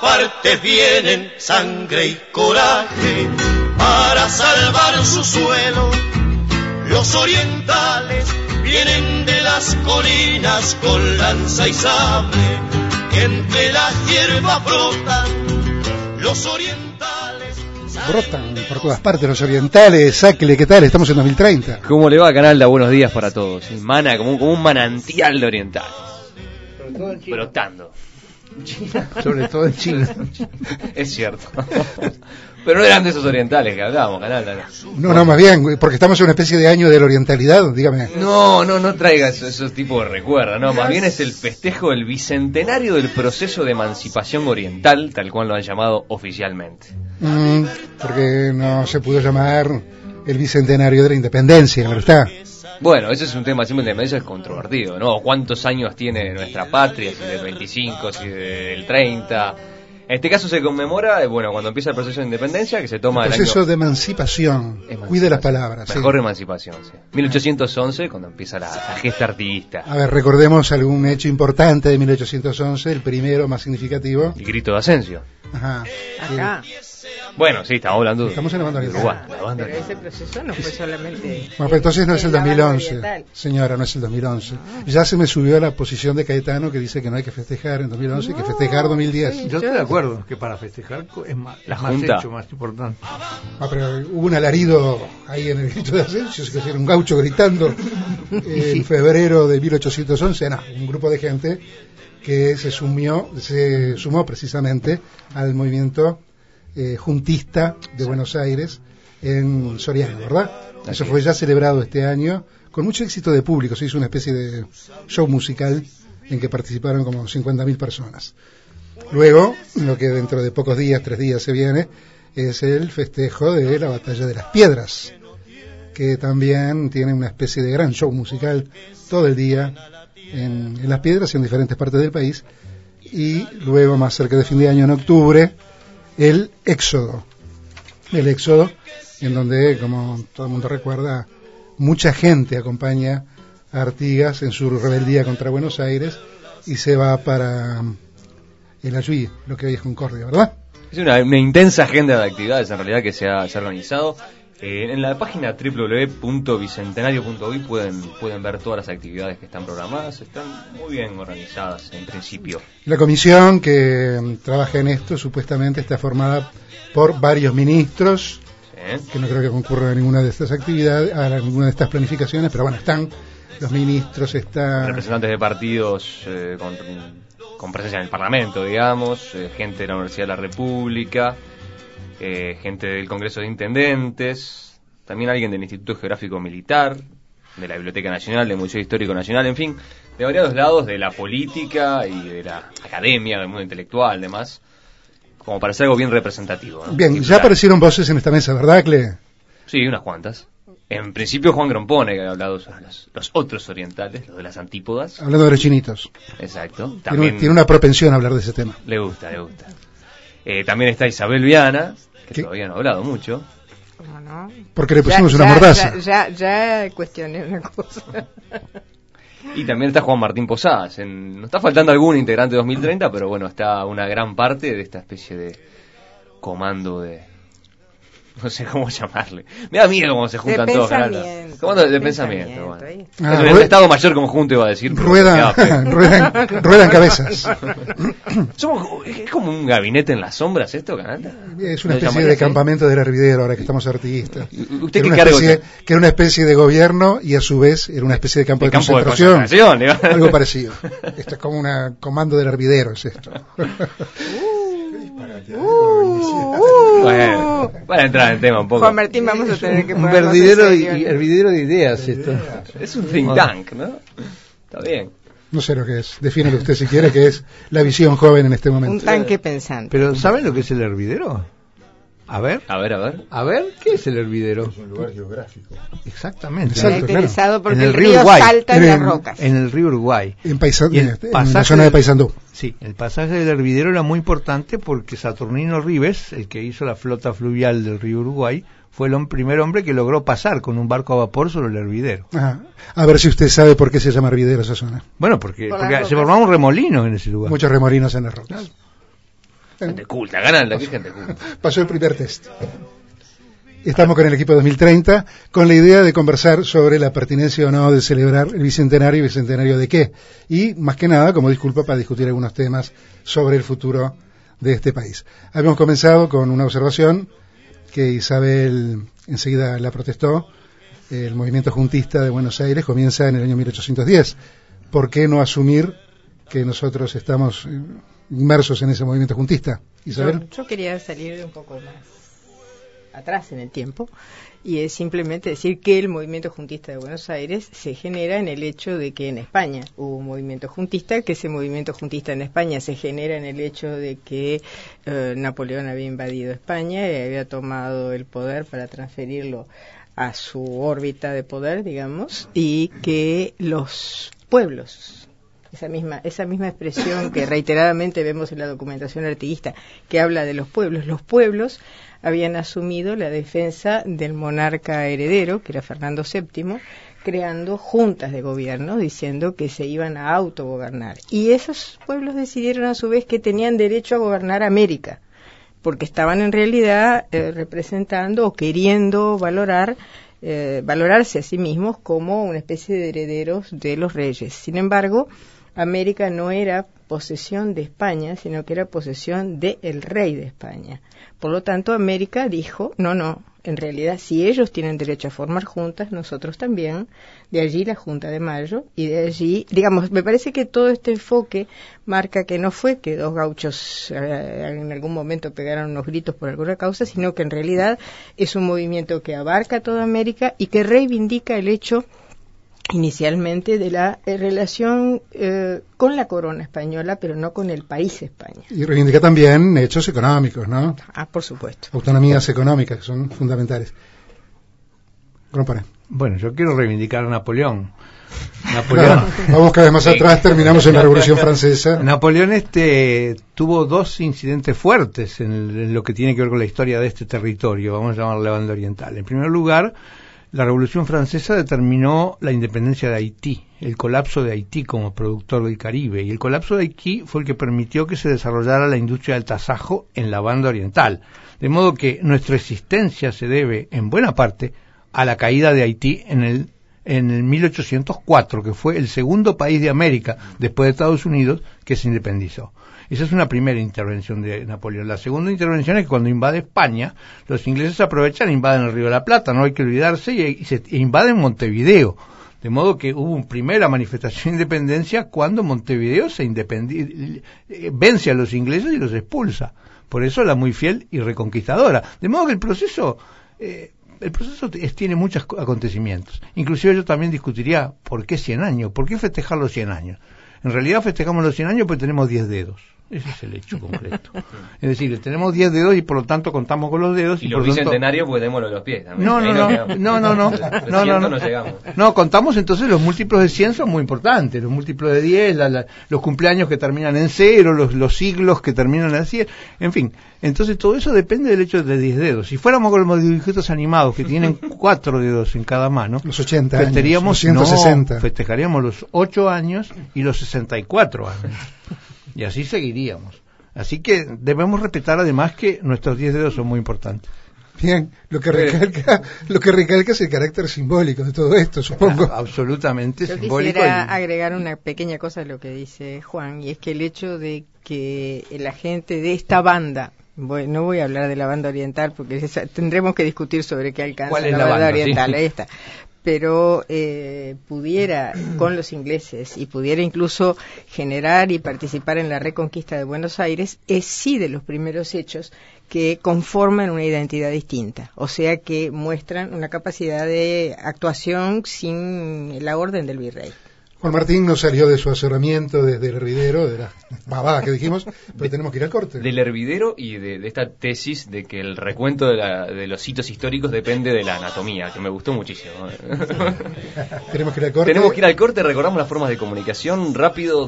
partes vienen sangre y coraje para salvar su suelo. Los orientales vienen de las colinas con lanza y sable, que entre las hierbas brotan los orientales. Brotan por todas partes los orientales. Sáquele, ¿qué tal? Estamos en 2030. ¿Cómo le va, Canalda? Buenos días para todos. Mana, como un manantial de orientales. Brotando. Sobre todo en China. Es cierto. Pero no eran de esos orientales que hablábamos, Canalda. No, más bien, porque estamos en una especie de año de la orientalidad, dígame. No traiga esos tipos de recuerdos, no, más bien es el festejo del bicentenario del proceso de emancipación oriental, tal cual lo han llamado oficialmente. Porque no se pudo llamar el bicentenario de la independencia, claro está. Bueno, ese es un tema, siempre de medio es controvertido, ¿no? ¿Cuántos años tiene nuestra patria? Si del 25, si del 30. En este caso se conmemora, cuando empieza el proceso de independencia, que se toma el proceso de emancipación. Cuide las palabras. Mejor sí. Emancipación, sí. 1811, cuando empieza la gesta artiguista. A ver, recordemos algún hecho importante de 1811, el primero más significativo. El grito de Asensio. Ajá. Acá. Bueno, sí, estamos hablando Estamos en la banda de Uruguay. Pero ese proceso no fue solamente... Bueno, pero entonces no es el 2011, señora, no es el 2011. Ya se me subió a la posición de Caetano que dice que no hay que festejar en 2011, hay que festejar 2010. Yo estoy de acuerdo que para festejar es más hecho, más importante. Pero hubo un alarido ahí en el grito de Asensio, que era un gaucho gritando en febrero de 1811, un grupo de gente que se sumó precisamente al movimiento juntista de Buenos Aires en Soriano, ¿verdad? Eso fue ya celebrado este año con mucho éxito de público. Se hizo una especie de show musical en que participaron como 50.000 personas. Luego, lo que dentro de pocos días, 3 días se viene, es el festejo de la Batalla de las Piedras, que también tiene una especie de gran show musical todo el día en Las Piedras y en diferentes partes del país. Y luego, más cerca de fin de año, en octubre, el éxodo, en donde, como todo el mundo recuerda, mucha gente acompaña a Artigas en su rebeldía contra Buenos Aires y se va para el Ayuí, lo que hoy es Concordia, ¿verdad? Es una intensa agenda de actividades en realidad que se ha organizado. En la página www.bicentenario.uy pueden ver todas las actividades que están programadas, están muy bien organizadas en principio. La comisión que trabaja en esto supuestamente está formada por varios ministros, que no creo que concurran a ninguna de estas actividades, a ninguna de estas planificaciones, pero bueno, están los ministros, están representantes de partidos con presencia en el Parlamento, digamos, gente de la Universidad de la República, gente del Congreso de Intendentes, también alguien del Instituto Geográfico Militar, de la Biblioteca Nacional, del Museo Histórico Nacional, en fin, de varios lados de la política y de la academia, del mundo intelectual, demás, como para ser algo bien representativo, ¿no? Bien, ya aparecieron voces en esta mesa, ¿verdad, Cle? Sí, unas cuantas. En principio Juan Grompone, que ha hablado sobre los otros orientales, los de las antípodas. Hablando de los chinitos. Exacto. También tiene una propensión a hablar de ese tema. Le gusta. También está Isabel Viana, que todavía no ha hablado mucho. ¿Cómo no? Porque le pusimos una mordaza. Ya cuestioné una cosa. Y también está Juan Martín Posadas. Nos está faltando algún integrante de 2030, pero bueno, está una gran parte de esta especie de comando de... No sé cómo llamarle. Me da miedo cómo se juntan todos. Comando de pensamiento. Bueno. El Estado Mayor Conjunto iba a decir. Ruedan cabezas. Es como un gabinete en las sombras esto, Canalda. Es una especie de campamento del hervidero, ahora que estamos artiguistas. ¿Usted qué cargo? Que era una especie de gobierno y a su vez era una especie de campo de concentración. Algo parecido. Esto es como un comando del hervidero, es esto. Bueno, para entrar en el tema un poco. Juan Martín, vamos a tener que un hervidero de ideas esto. Es un think tank, ¿no? Está bien. No sé lo que es. Defínelo usted si quiere, que es la visión joven en este momento. Un tanque pensante. Pero ¿saben lo que es el hervidero? A ver, ¿qué es el hervidor? Es un lugar geográfico. Exactamente. Caracterizado porque en el río Uruguay, salta en las rocas. En el río Uruguay. En la zona de Paysandú. Sí, el pasaje del hervidero era muy importante porque Saturnino Rives, el que hizo la flota fluvial del río Uruguay, fue el primer hombre que logró pasar con un barco a vapor sobre el hervidero. Ajá. A ver si usted sabe por qué se llama hervidero esa zona. Bueno, porque se formaba un remolino en ese lugar. Muchos remolinos en las rocas. Gente culta, ganan la que es gente culta. Pasó el primer test. Estamos con el equipo 2030 con la idea de conversar sobre la pertinencia o no de celebrar el bicentenario. ¿Y bicentenario de qué? Y más que nada como disculpa para discutir algunos temas sobre el futuro de este país. Habíamos comenzado con una observación que Isabel enseguida la protestó. El movimiento juntista de Buenos Aires comienza en el año 1810. ¿Por qué no asumir que nosotros estamos inmersos en ese movimiento juntista? Isabel. Yo quería salir un poco más atrás en el tiempo y es simplemente decir que el movimiento juntista de Buenos Aires se genera en el hecho de que en España hubo un movimiento juntista, que ese movimiento juntista en España se genera en el hecho de que Napoleón había invadido España y había tomado el poder para transferirlo a su órbita de poder, digamos, y que los pueblos, esa misma expresión que reiteradamente vemos en la documentación artiguista que habla de los pueblos habían asumido la defensa del monarca heredero, que era Fernando VII, creando juntas de gobierno, diciendo que se iban a autogobernar. Y esos pueblos decidieron a su vez que tenían derecho a gobernar América, porque estaban en realidad representando o queriendo valorarse a sí mismos como una especie de herederos de los reyes. Sin embargo, América no era posesión de España, sino que era posesión del rey de España. Por lo tanto, América dijo, no, en realidad si ellos tienen derecho a formar juntas, nosotros también. De allí la Junta de Mayo, y de allí, digamos, me parece que todo este enfoque marca que no fue que dos gauchos en algún momento pegaron unos gritos por alguna causa, sino que en realidad es un movimiento que abarca toda América y que reivindica el hecho inicialmente de la relación con la corona española, pero no con el país España. Y reivindica también hechos económicos, ¿no? Por supuesto. Autonomías económicas que son fundamentales. Bueno, yo quiero reivindicar a Napoleón. Claro, vamos cada vez más atrás, terminamos en la Revolución Francesa. Napoleón tuvo dos incidentes fuertes en lo que tiene que ver con la historia de este territorio, vamos a llamarlo la banda oriental. En primer lugar, la Revolución Francesa determinó la independencia de Haití, el colapso de Haití como productor del Caribe, y el colapso de Haití fue el que permitió que se desarrollara la industria del tasajo en la banda oriental. De modo que nuestra existencia se debe, en buena parte, a la caída de Haití en el 1804, que fue el segundo país de América, después de Estados Unidos, que se independizó. Esa es una primera intervención de Napoleón. La segunda intervención es que cuando invade España, los ingleses aprovechan e invaden el Río de la Plata, no hay que olvidarse, y invaden Montevideo. De modo que hubo una primera manifestación de independencia cuando Montevideo vence a los ingleses y los expulsa. Por eso la muy fiel y reconquistadora. De modo que el proceso tiene muchos acontecimienos. Inclusive yo también discutiría por qué 100 años, por qué festejar los 100 años. En realidad festejamos los 100 años porque tenemos 10 dedos. Ese es el hecho concreto. Es decir, tenemos 10 dedos y por lo tanto contamos con los dedos. Y los bicentenarios pues démoslo de los pies también. No, contamos entonces los múltiplos de 100 son muy importantes. Los múltiplos de 10, los cumpleaños que terminan en 0, los siglos que terminan en 100. En fin, entonces todo eso depende del hecho de 10 dedos. Si fuéramos con los dibujitos animados que tienen 4 dedos en cada mano, los 80 años, los 160. Festejaríamos los 8 años y los 64 años. Y así seguiríamos. Así que debemos respetar además que nuestros 10 dedos son muy importantes. Bien, lo que recalca es el carácter simbólico de todo esto, supongo. Absolutamente Yo simbólico. Quisiera agregar una pequeña cosa a lo que dice Juan, y es que el hecho de que la gente de esta banda, no voy a hablar de la banda oriental porque tendremos que discutir sobre qué alcanza la banda oriental, sí. Ahí está. Pero pudiera con los ingleses y pudiera incluso generar y participar en la reconquista de Buenos Aires, es sí de los primeros hechos que conforman una identidad distinta, o sea que muestran una capacidad de actuación sin la orden del virrey. Juan Martín no salió de su asesoramiento desde el hervidero, de la babada que dijimos, pero tenemos que ir al corte. Del hervidero y de esta tesis de que el recuento de los hitos históricos depende de la anatomía, que me gustó muchísimo. Tenemos que ir al corte. Recordamos las formas de comunicación. Rápido,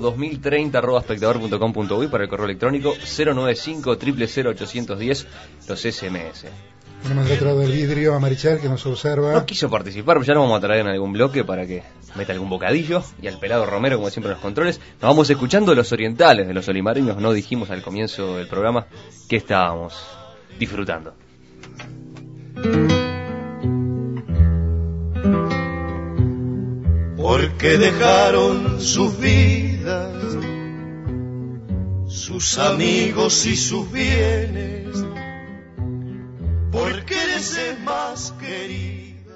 2030@espectador.com.uy para el correo electrónico, 095 000 810 los SMS. Tenemos del otro lado del vidrio a Marichal que nos observa. No quiso participar, pero ya lo vamos a traer en algún bloque para que meta algún bocadillo. Y al pelado Romero, como siempre en los controles. Nos vamos escuchando los orientales de los olimareños. No dijimos al comienzo del programa que estábamos disfrutando. Porque dejaron sus vidas, sus amigos y sus bienes, porque eres el más querida.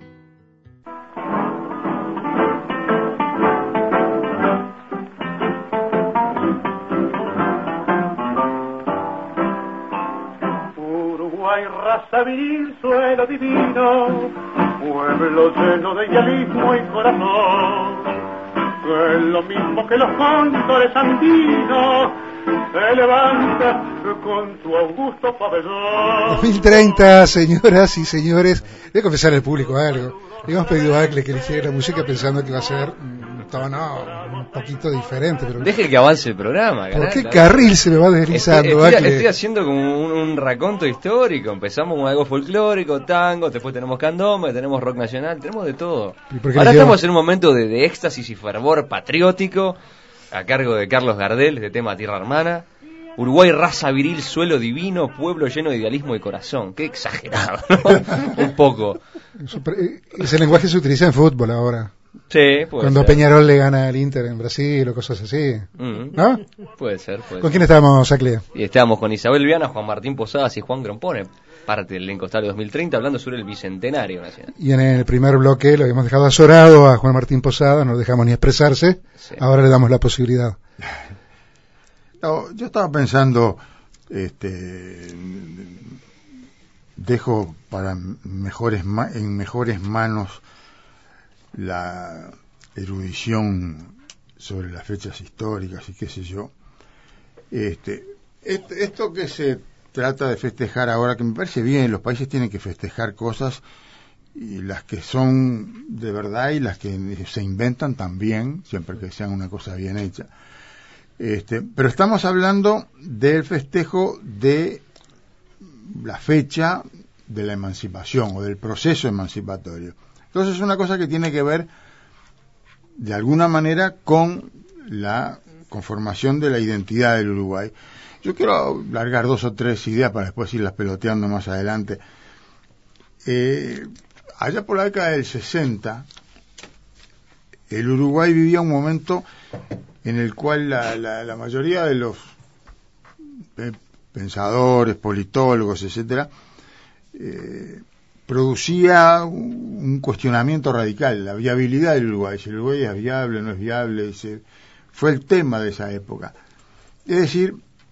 Uruguay, raza viril, suelo divino, pueblo lleno de idealismo y corazón, que es lo mismo que los cóndores andinos, se levanta con su augusto pabellón. 2030, señoras y señores, voy a confesar al público algo. Le hemos pedido a Acle que eligiera la música pensando que iba a ser un poquito diferente. Pero deje que avance el programa. ¿Por qué carril se me va deslizando, Acle? Estoy haciendo como un raconto histórico. Empezamos con algo folclórico, tango, después tenemos candombe, tenemos rock nacional, tenemos de todo. Ahora estamos en un momento de éxtasis y fervor patriótico a cargo de Carlos Gardel, de tema Tierra Hermana. Uruguay, raza viril, suelo divino, pueblo lleno de idealismo y corazón. Qué exagerado, ¿no? Un poco. Ese lenguaje se utiliza en fútbol ahora. Sí, puede Cuando ser. Peñarol le gana al Inter en Brasil o cosas así. ¿No? Puede ser. ¿Con quién estábamos, Acle? Y estábamos con Isabel Viana, Juan Martín Posadas y Juan Grompone, parte del elenco Estadio 2030, hablando sobre el Bicentenario Nacional. Y en el primer bloque lo habíamos dejado azorado a Juan Martín Posadas, no lo dejamos ni expresarse. Sí. Ahora le damos la posibilidad. No, yo estaba pensando, dejo para en mejores manos la erudición sobre las fechas históricas y qué sé yo. Esto que se trata de festejar ahora, que me parece bien, los países tienen que festejar cosas, y las que son de verdad y las que se inventan también, siempre que sean una cosa bien hecha. Pero estamos hablando del festejo de la fecha de la emancipación o del proceso emancipatorio. Entonces es una cosa que tiene que ver de alguna manera con la conformación de la identidad del Uruguay. Yo quiero largar 2 o 3 ideas para después irlas peloteando más adelante. Allá por la década del 60, el Uruguay vivía un momento en el cual la mayoría de los pensadores, politólogos, etcétera, producía un cuestionamiento radical, la viabilidad del Uruguay, si el Uruguay es viable, no es viable, fue el tema de esa época. Es decir,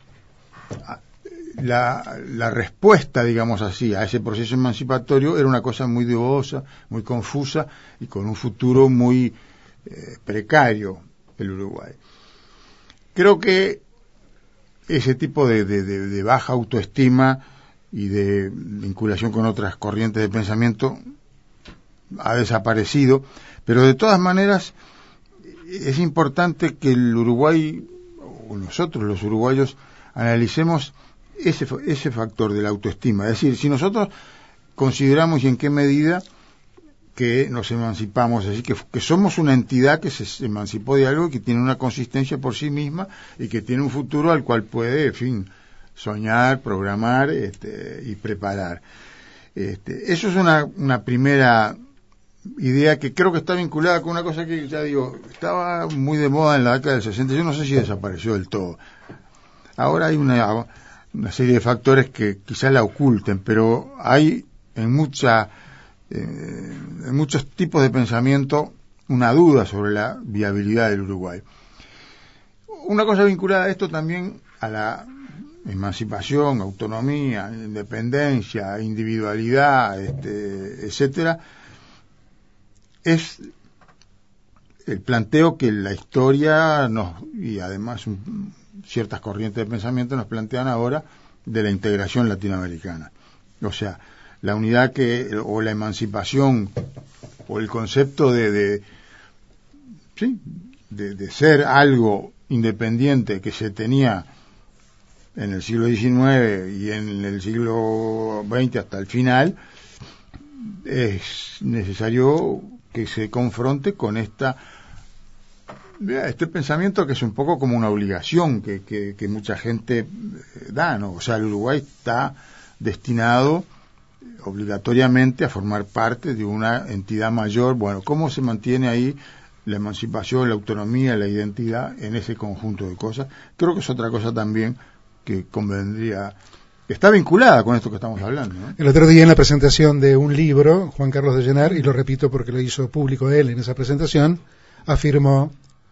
la respuesta, digamos así, a ese proceso emancipatorio era una cosa muy dudosa, muy confusa y con un futuro muy precario, el Uruguay. Creo que ese tipo de baja autoestima y de vinculación con otras corrientes de pensamiento ha desaparecido, pero de todas maneras es importante que el Uruguay, o nosotros los uruguayos, analicemos ese factor de la autoestima. Es decir, si nosotros consideramos y en qué medida que nos emancipamos, así que somos una entidad que se emancipó de algo, que tiene una consistencia por sí misma y que tiene un futuro al cual puede, en fin, soñar, programar y preparar. Eso es una primera idea que creo que está vinculada con una cosa que, ya digo, estaba muy de moda en la década del 60, yo no sé si desapareció del todo. Ahora hay una serie de factores que quizás la oculten, pero hay en muchos tipos de pensamiento una duda sobre la viabilidad del Uruguay. Una cosa vinculada a esto también, a la emancipación, autonomía, independencia, individualidad, etcétera, es el planteo que la historia y además ciertas corrientes de pensamiento nos plantean ahora de la integración latinoamericana. O sea, la unidad o la emancipación o el concepto de ser algo independiente que se tenía en el siglo XIX y en el siglo XX hasta el final, es necesario que se confronte con este pensamiento que es un poco como una obligación que mucha gente da, ¿no? O sea, el Uruguay está destinado obligatoriamente a formar parte de una entidad mayor. Bueno, ¿cómo se mantiene ahí la emancipación, la autonomía, la identidad en ese conjunto de cosas? Creo que es otra cosa también que convendría, está vinculada con esto que estamos hablando, ¿no? El otro día en la presentación de un libro, Juan Carlos de Llenar, y lo repito porque lo hizo público él en esa presentación, afirmó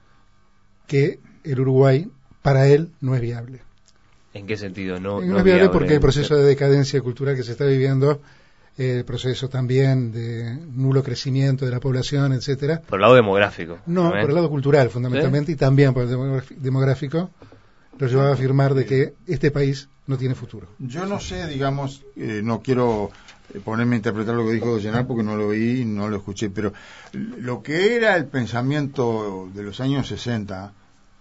que el Uruguay para él no es viable. ¿En qué sentido? No es viable porque el proceso de decadencia cultural que se está viviendo, el proceso también de nulo crecimiento de la población, etcétera. Por el lado demográfico. No, por el lado cultural fundamentalmente, y también por el demográfico, lo llevaba a afirmar de que este país no tiene futuro. Yo no sé, digamos, no quiero ponerme a interpretar lo que dijo Dollenar porque no lo oí y no lo escuché, pero lo que era el pensamiento de los años 60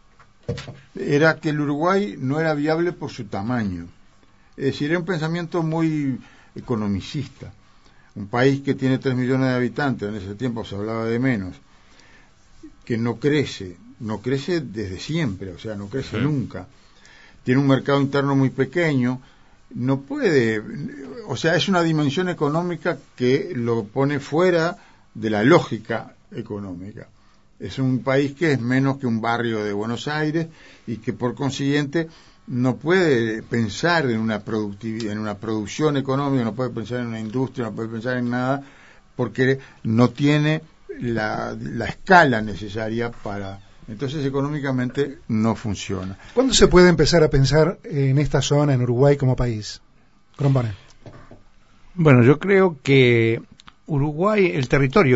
era que el Uruguay no era viable por su tamaño. Es decir, era un pensamiento muy economicista. Un país que tiene 3 millones de habitantes, en ese tiempo se hablaba de menos, que no crece desde siempre, o sea, no crece nunca. Tiene un mercado interno muy pequeño, no puede, o sea, es una dimensión económica que lo pone fuera de la lógica económica. Es un país que es menos que un barrio de Buenos Aires y que por consiguiente no puede pensar en una productividad, en una producción económica, no puede pensar en una industria, no puede pensar en nada, porque no tiene la escala necesaria para. Entonces económicamente no funciona. ¿Cuándo se puede empezar a pensar en esta zona, en Uruguay como país? Crombone. Bueno, yo creo que Uruguay, el territorio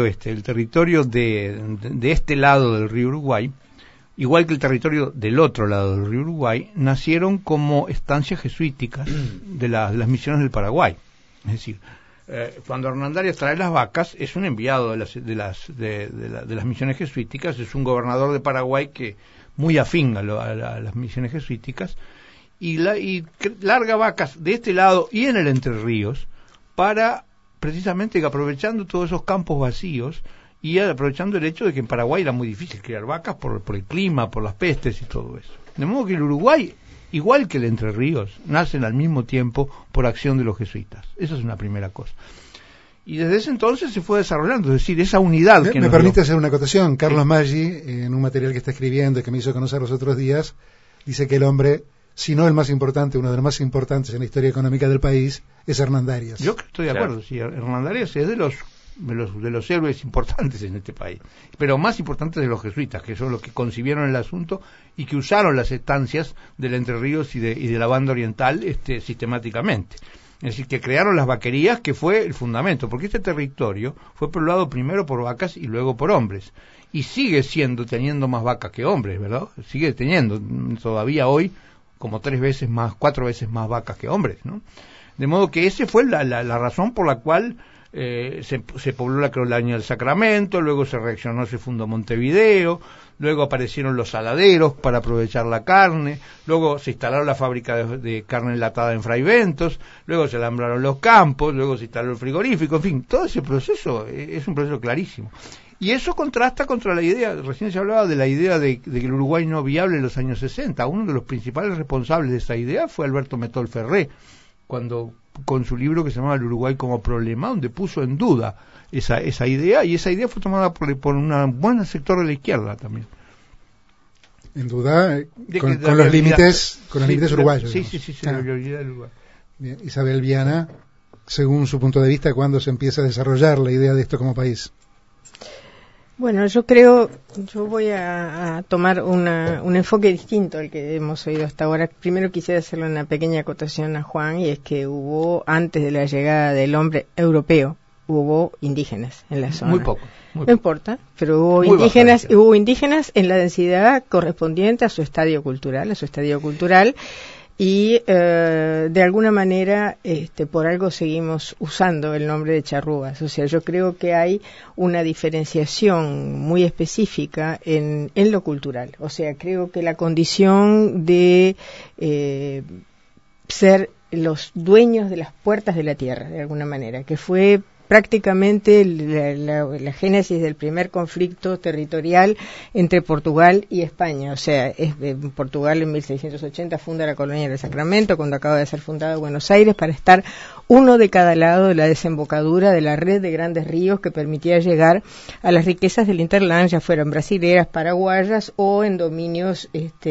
de este lado del río Uruguay, igual que el territorio del otro lado del río Uruguay, nacieron como estancias jesuíticas de las misiones del Paraguay. Es decir, cuando Hernandarias trae las vacas, es un enviado de las misiones jesuíticas, es un gobernador de Paraguay que muy afín a las misiones jesuíticas, y larga vacas de este lado y en el Entre Ríos para precisamente aprovechando todos esos campos vacíos y aprovechando el hecho de que en Paraguay era muy difícil criar vacas por el clima, por las pestes y todo eso. De modo que el Uruguay, igual que el Entre Ríos, nacen al mismo tiempo por acción de los jesuitas. Esa es una primera cosa. Y desde ese entonces se fue desarrollando, es decir, esa unidad que me permite hacer una acotación. Carlos Maggi, en un material que está escribiendo y que me hizo conocer los otros días, dice que el hombre, si no el más importante, uno de los más importantes en la historia económica del país, es Hernandarias. Yo estoy de acuerdo, sí, Hernandarias es de los héroes importantes en este país, pero más importantes de los jesuitas, que son los que concibieron el asunto y que usaron las estancias del Entre Ríos y de la banda oriental sistemáticamente. Es decir, que crearon las vaquerías, que fue el fundamento, porque este territorio fue poblado primero por vacas y luego por hombres, y sigue teniendo más vacas que hombres, ¿verdad? Sigue teniendo todavía hoy como 4 veces más vacas que hombres, ¿no? De modo que esa fue la razón por la cual se pobló la colonia del Sacramento, luego se reaccionó, se fundó Montevideo, luego aparecieron los saladeros para aprovechar la carne, luego se instalaron la fábrica de carne enlatada en Fray Ventos, luego se alambraron los campos, luego se instaló el frigorífico, en fin, todo ese proceso es un proceso clarísimo. Y eso contrasta contra la idea, recién se hablaba de la idea de que el Uruguay no viable en los años 60. Uno de los principales responsables de esa idea fue Alberto Metol Ferré, cuando con su libro que se llamaba El Uruguay como problema, donde puso en duda esa idea, y esa idea fue tomada por un buen sector de la izquierda también. En duda, con los límites uruguayos. Sí, la viabilidad del Uruguay. Bien, Isabel Viana, según su punto de vista, ¿cuándo se empieza a desarrollar la idea de esto como país? Bueno, yo voy a tomar un enfoque distinto al que hemos oído hasta ahora. Primero quisiera hacerle una pequeña acotación a Juan, y es que antes de la llegada del hombre europeo, hubo indígenas en la zona. Muy poco. No importa, pero hubo indígenas en la densidad correspondiente a su estadio cultural, y de alguna manera por algo seguimos usando el nombre de charrúas. O sea, yo creo que hay una diferenciación muy específica en lo cultural. O sea, creo que la condición de ser los dueños de las puertas de la tierra, de alguna manera, que fue prácticamente la génesis del primer conflicto territorial entre Portugal y España. O sea, Portugal en 1680 funda la colonia del Sacramento, cuando acaba de ser fundada Buenos Aires, para estar uno de cada lado de la desembocadura de la red de grandes ríos que permitía llegar a las riquezas del hinterland, ya fueran brasileras, paraguayas o en dominios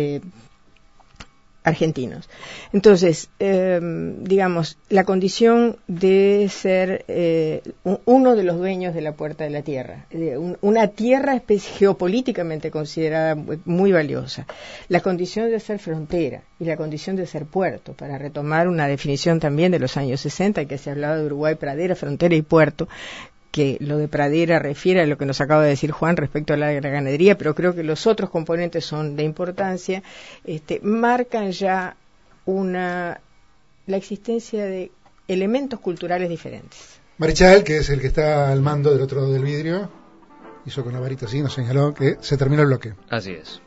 argentinos. Entonces, digamos, la condición de ser uno de los dueños de la puerta de la tierra, una tierra geopolíticamente considerada muy valiosa, la condición de ser frontera y la condición de ser puerto, para retomar una definición también de los años 60, que se hablaba de Uruguay, pradera, frontera y puerto, que lo de pradera refiere a lo que nos acaba de decir Juan respecto a la ganadería, pero creo que los otros componentes son de importancia, marcan ya la existencia de elementos culturales diferentes. Marichal, que es el que está al mando del otro lado del vidrio, hizo con la varita así, nos señaló que se terminó el bloque. Así es.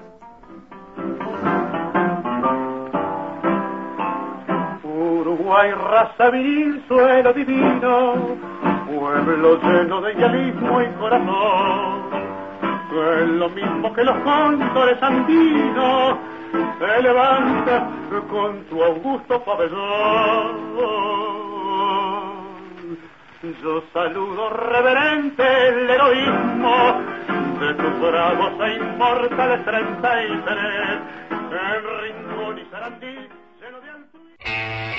Uruguay, raza viril, suelo divino, pueblo lleno de idealismo y corazón, que es lo mismo que los cóndores andinos, se levanta con su augusto pabellón. Yo saludo reverente el heroísmo de tus bravos e inmortales 33, en Rincón y Sarandí, lleno de altruismo.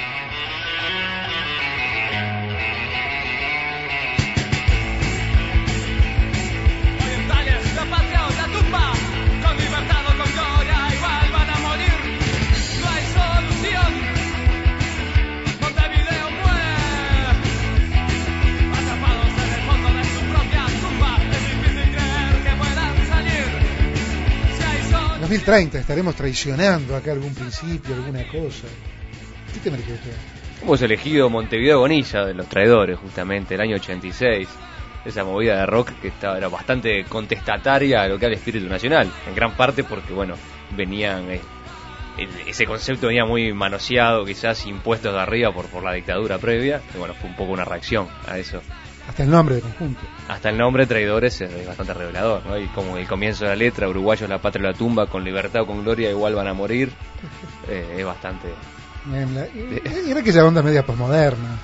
La patria o la tumba, con libertad o con gloria, igual van a morir. No hay solución. Montevideo muere, atrapados en el fondo de su propia tumba. Es difícil creer que puedan salir. Si hay En 2030 estaremos traicionando acá algún principio, alguna cosa. ¿Qué te merece usted? Hemos elegido Montevideo Bonilla de los Traidores, justamente, el año 86. Esa movida de rock que era bastante contestataria a lo que era el espíritu nacional, en gran parte porque, bueno, ese concepto venía muy manoseado, quizás impuestos de arriba por la dictadura previa, y bueno, fue un poco una reacción a eso. Hasta el nombre del conjunto. Hasta el nombre Traidores es bastante revelador, ¿no? Y como el comienzo de la letra, uruguayos la patria o la tumba, con libertad o con gloria igual van a morir, es bastante... Era aquella onda media posmoderna.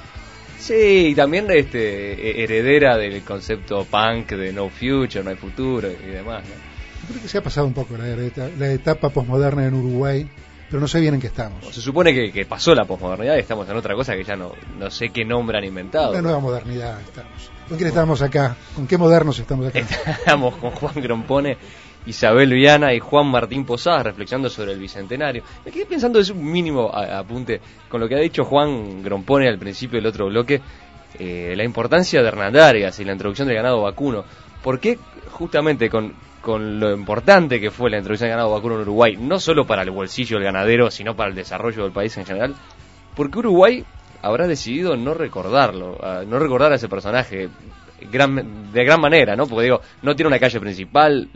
Sí, y también heredera del concepto punk de no future, no hay futuro y demás, ¿no? Yo creo que se ha pasado un poco la etapa posmoderna en Uruguay, pero no sé bien en qué estamos. Se supone que pasó la posmodernidad y estamos en otra cosa que ya no sé qué nombre han inventado. Una nueva modernidad estamos. ¿Con quién estamos acá? ¿Con qué modernos estamos acá? Estamos con Juan Grompone, Isabel Viana y Juan Martín Posadas reflexionando sobre el Bicentenario. Me quedé pensando, es un mínimo apunte con lo que ha dicho Juan Grompone al principio del otro bloque, la importancia de Hernán Arias y la introducción del ganado vacuno. ¿Por qué justamente con lo importante que fue la introducción del ganado vacuno en Uruguay, no solo para el bolsillo del ganadero, sino para el desarrollo del país en general? Porque Uruguay habrá decidido no recordarlo, no recordar a ese personaje de gran manera, ¿no? Porque digo, no tiene una calle principal,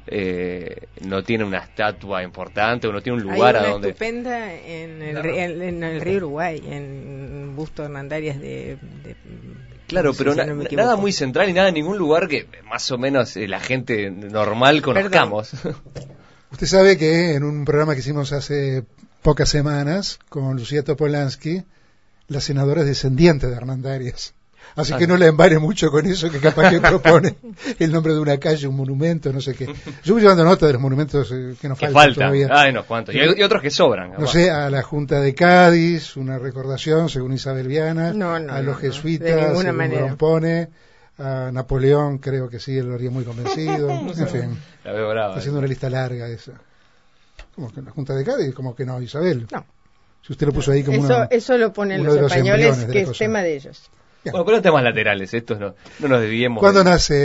no tiene una estatua importante, o no tiene un lugar hay una a donde... estupenda en el río Uruguay, en Busto Hernán Arias de Claro, pero si no me nada muy central y nada en ningún lugar que más o menos la gente normal conozcamos. Usted sabe que en un programa que hicimos hace pocas semanas con Lucía Topolansky, la senadora es descendiente de Hernán Arias. Así que no la embare mucho con eso, que capaz que propone el nombre de una calle, un monumento, no sé qué. Yo voy llevando nota de los monumentos que nos faltan todavía. Hay unos cuantos. Y otros que sobran. No sé, a la Junta de Cádiz, una recordación, según Isabel Viana, a los jesuitas, según Grompone, a Napoleón, creo que sí, él lo haría muy convencido. En fin, la veo brava, está haciendo una lista larga esa. ¿Cómo que la Junta de Cádiz? ¿Cómo que no, Isabel? No. Si usted lo puso ahí como eso lo ponen los españoles, que es tema de ellos. Bueno, pero temas laterales, estos no nos desviemos. ¿Cuándo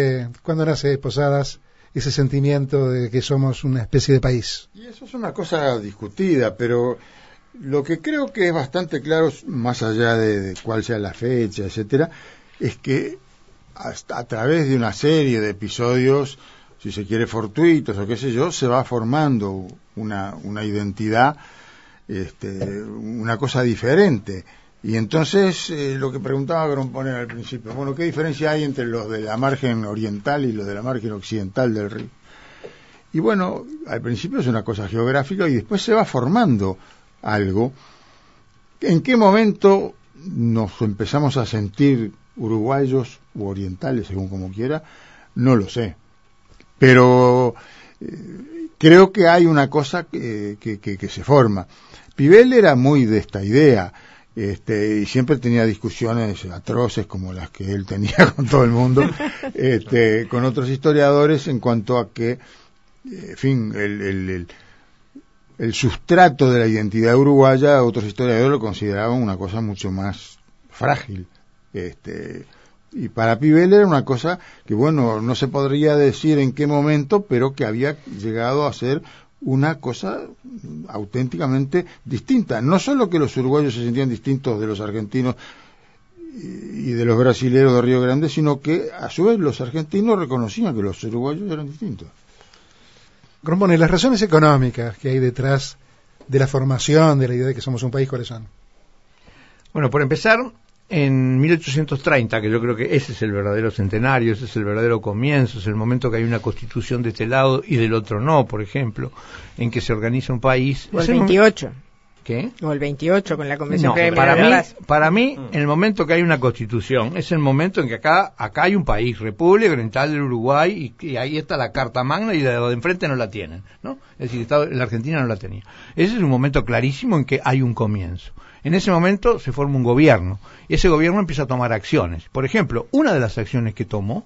nace Posadas ese sentimiento de que somos una especie de país? Y eso es una cosa discutida, pero lo que creo que es bastante claro, más allá de cuál sea la fecha, etcétera, es que hasta a través de una serie de episodios, si se quiere fortuitos o qué sé yo, se va formando una identidad una cosa diferente. Y entonces, lo que preguntaba Gromponer al principio, bueno, ¿qué diferencia hay entre los de la margen oriental y los de la margen occidental del río? Y bueno, al principio es una cosa geográfica y después se va formando algo. ¿En qué momento nos empezamos a sentir uruguayos u orientales, según como quiera? No lo sé. Pero creo que hay una cosa que se forma. Pibel era muy de esta idea. Y siempre tenía discusiones atroces como las que él tenía con todo el mundo, con otros historiadores en cuanto a que, en fin, el sustrato de la identidad uruguaya, otros historiadores lo consideraban una cosa mucho más frágil. Y para Pibel era una cosa que, bueno, no se podría decir en qué momento, pero que había llegado a ser una cosa auténticamente distinta. No solo que los uruguayos se sentían distintos de los argentinos y de los brasileros de Río Grande, sino que a su vez los argentinos reconocían que los uruguayos eran distintos. Gromponer, las razones económicas que hay detrás de la formación de la idea de que somos un país, ¿cuáles son? Bueno, por empezar, en 1830, que yo creo que ese es el verdadero centenario, ese es el verdadero comienzo, es el momento que hay una constitución de este lado y del otro no, por ejemplo, en que se organiza un país. O el 28. ¿Qué? O el 28 con la Convención No, Preliminar. para mí, en el momento que hay una constitución, es el momento en que acá hay un país, República Oriental del Uruguay, y ahí está la Carta Magna y la de enfrente no la tienen, ¿no? Es decir, la Argentina no la tenía. Ese es un momento clarísimo en que hay un comienzo. En ese momento se forma un gobierno, y ese gobierno empieza a tomar acciones. Por ejemplo, una de las acciones que tomó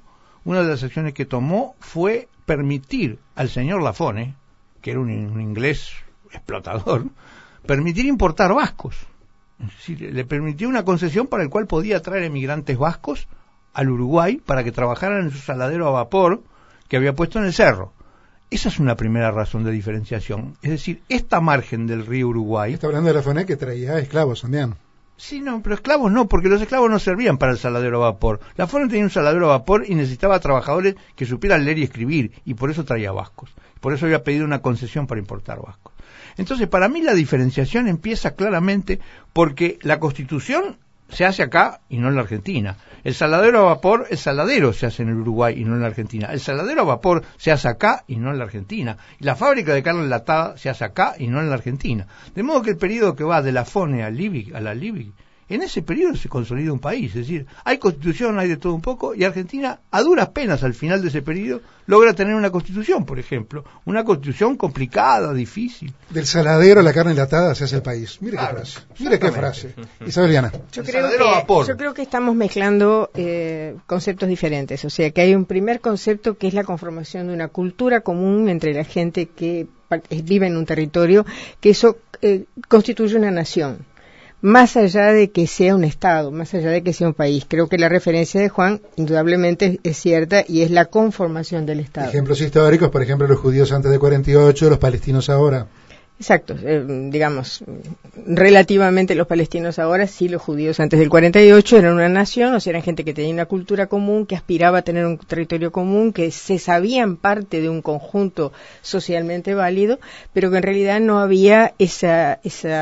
fue permitir al señor Lafone, que era un inglés explotador, permitir importar vascos. Es decir, le permitió una concesión para el cual podía traer emigrantes vascos al Uruguay para que trabajaran en su saladero a vapor que había puesto en el cerro. Esa es una primera razón de diferenciación. Es decir, esta margen del río Uruguay... Está hablando de Lafone que traía esclavos también. Sí, no, pero esclavos no, porque los esclavos no servían para el saladero a vapor. Lafone tenía un saladero a vapor y necesitaba trabajadores que supieran leer y escribir, y por eso traía vascos. Por eso había pedido una concesión para importar vascos. Entonces, para mí la diferenciación empieza claramente porque la Constitución se hace acá y no en la Argentina. El saladero a vapor, el saladero se hace en el Uruguay y no en la Argentina. El saladero a vapor se hace acá y no en la Argentina. Y la fábrica de carne enlatada se hace acá y no en la Argentina. De modo que el periodo que va de Lafone a la Liebig, en ese periodo se consolida un país. Es decir, hay constitución, hay de todo un poco, y Argentina, a duras penas al final de ese periodo, logra tener una constitución, por ejemplo. Una constitución complicada, difícil. Del saladero a la carne enlatada se hace el país. Mire Claro, qué frase. Mire qué frase. Isabeliana. Yo creo que estamos mezclando conceptos diferentes. O sea, que hay un primer concepto que es la conformación de una cultura común entre la gente que vive en un territorio, que eso constituye una nación. Más allá de que sea un Estado, más allá de que sea un país. Creo que la referencia de Juan indudablemente es cierta y es la conformación del Estado. Ejemplos históricos, por ejemplo, los judíos antes de 48, los palestinos ahora. Exacto, digamos, relativamente los palestinos ahora, sí, los judíos antes del 48 eran una nación, o sea, eran gente que tenía una cultura común, que aspiraba a tener un territorio común, que se sabían parte de un conjunto socialmente válido, pero que en realidad no había esa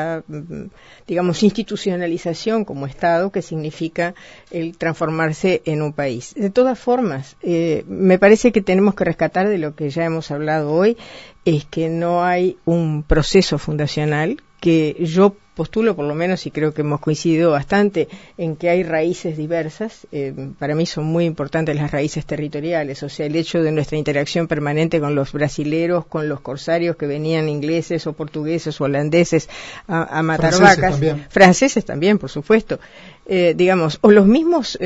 digamos, institucionalización como Estado que significa el transformarse en un país. De todas formas, me parece que tenemos que rescatar de lo que ya hemos hablado hoy, es que no hay un proceso fundacional, que yo postulo por lo menos, y creo que hemos coincidido bastante en que hay raíces diversas. Para mí son muy importantes las raíces territoriales, o sea, el hecho de nuestra interacción permanente con los brasileros, con los corsarios que venían ingleses o portugueses o holandeses a matar franceses vacas, también. Franceses también, por supuesto, digamos, o los mismos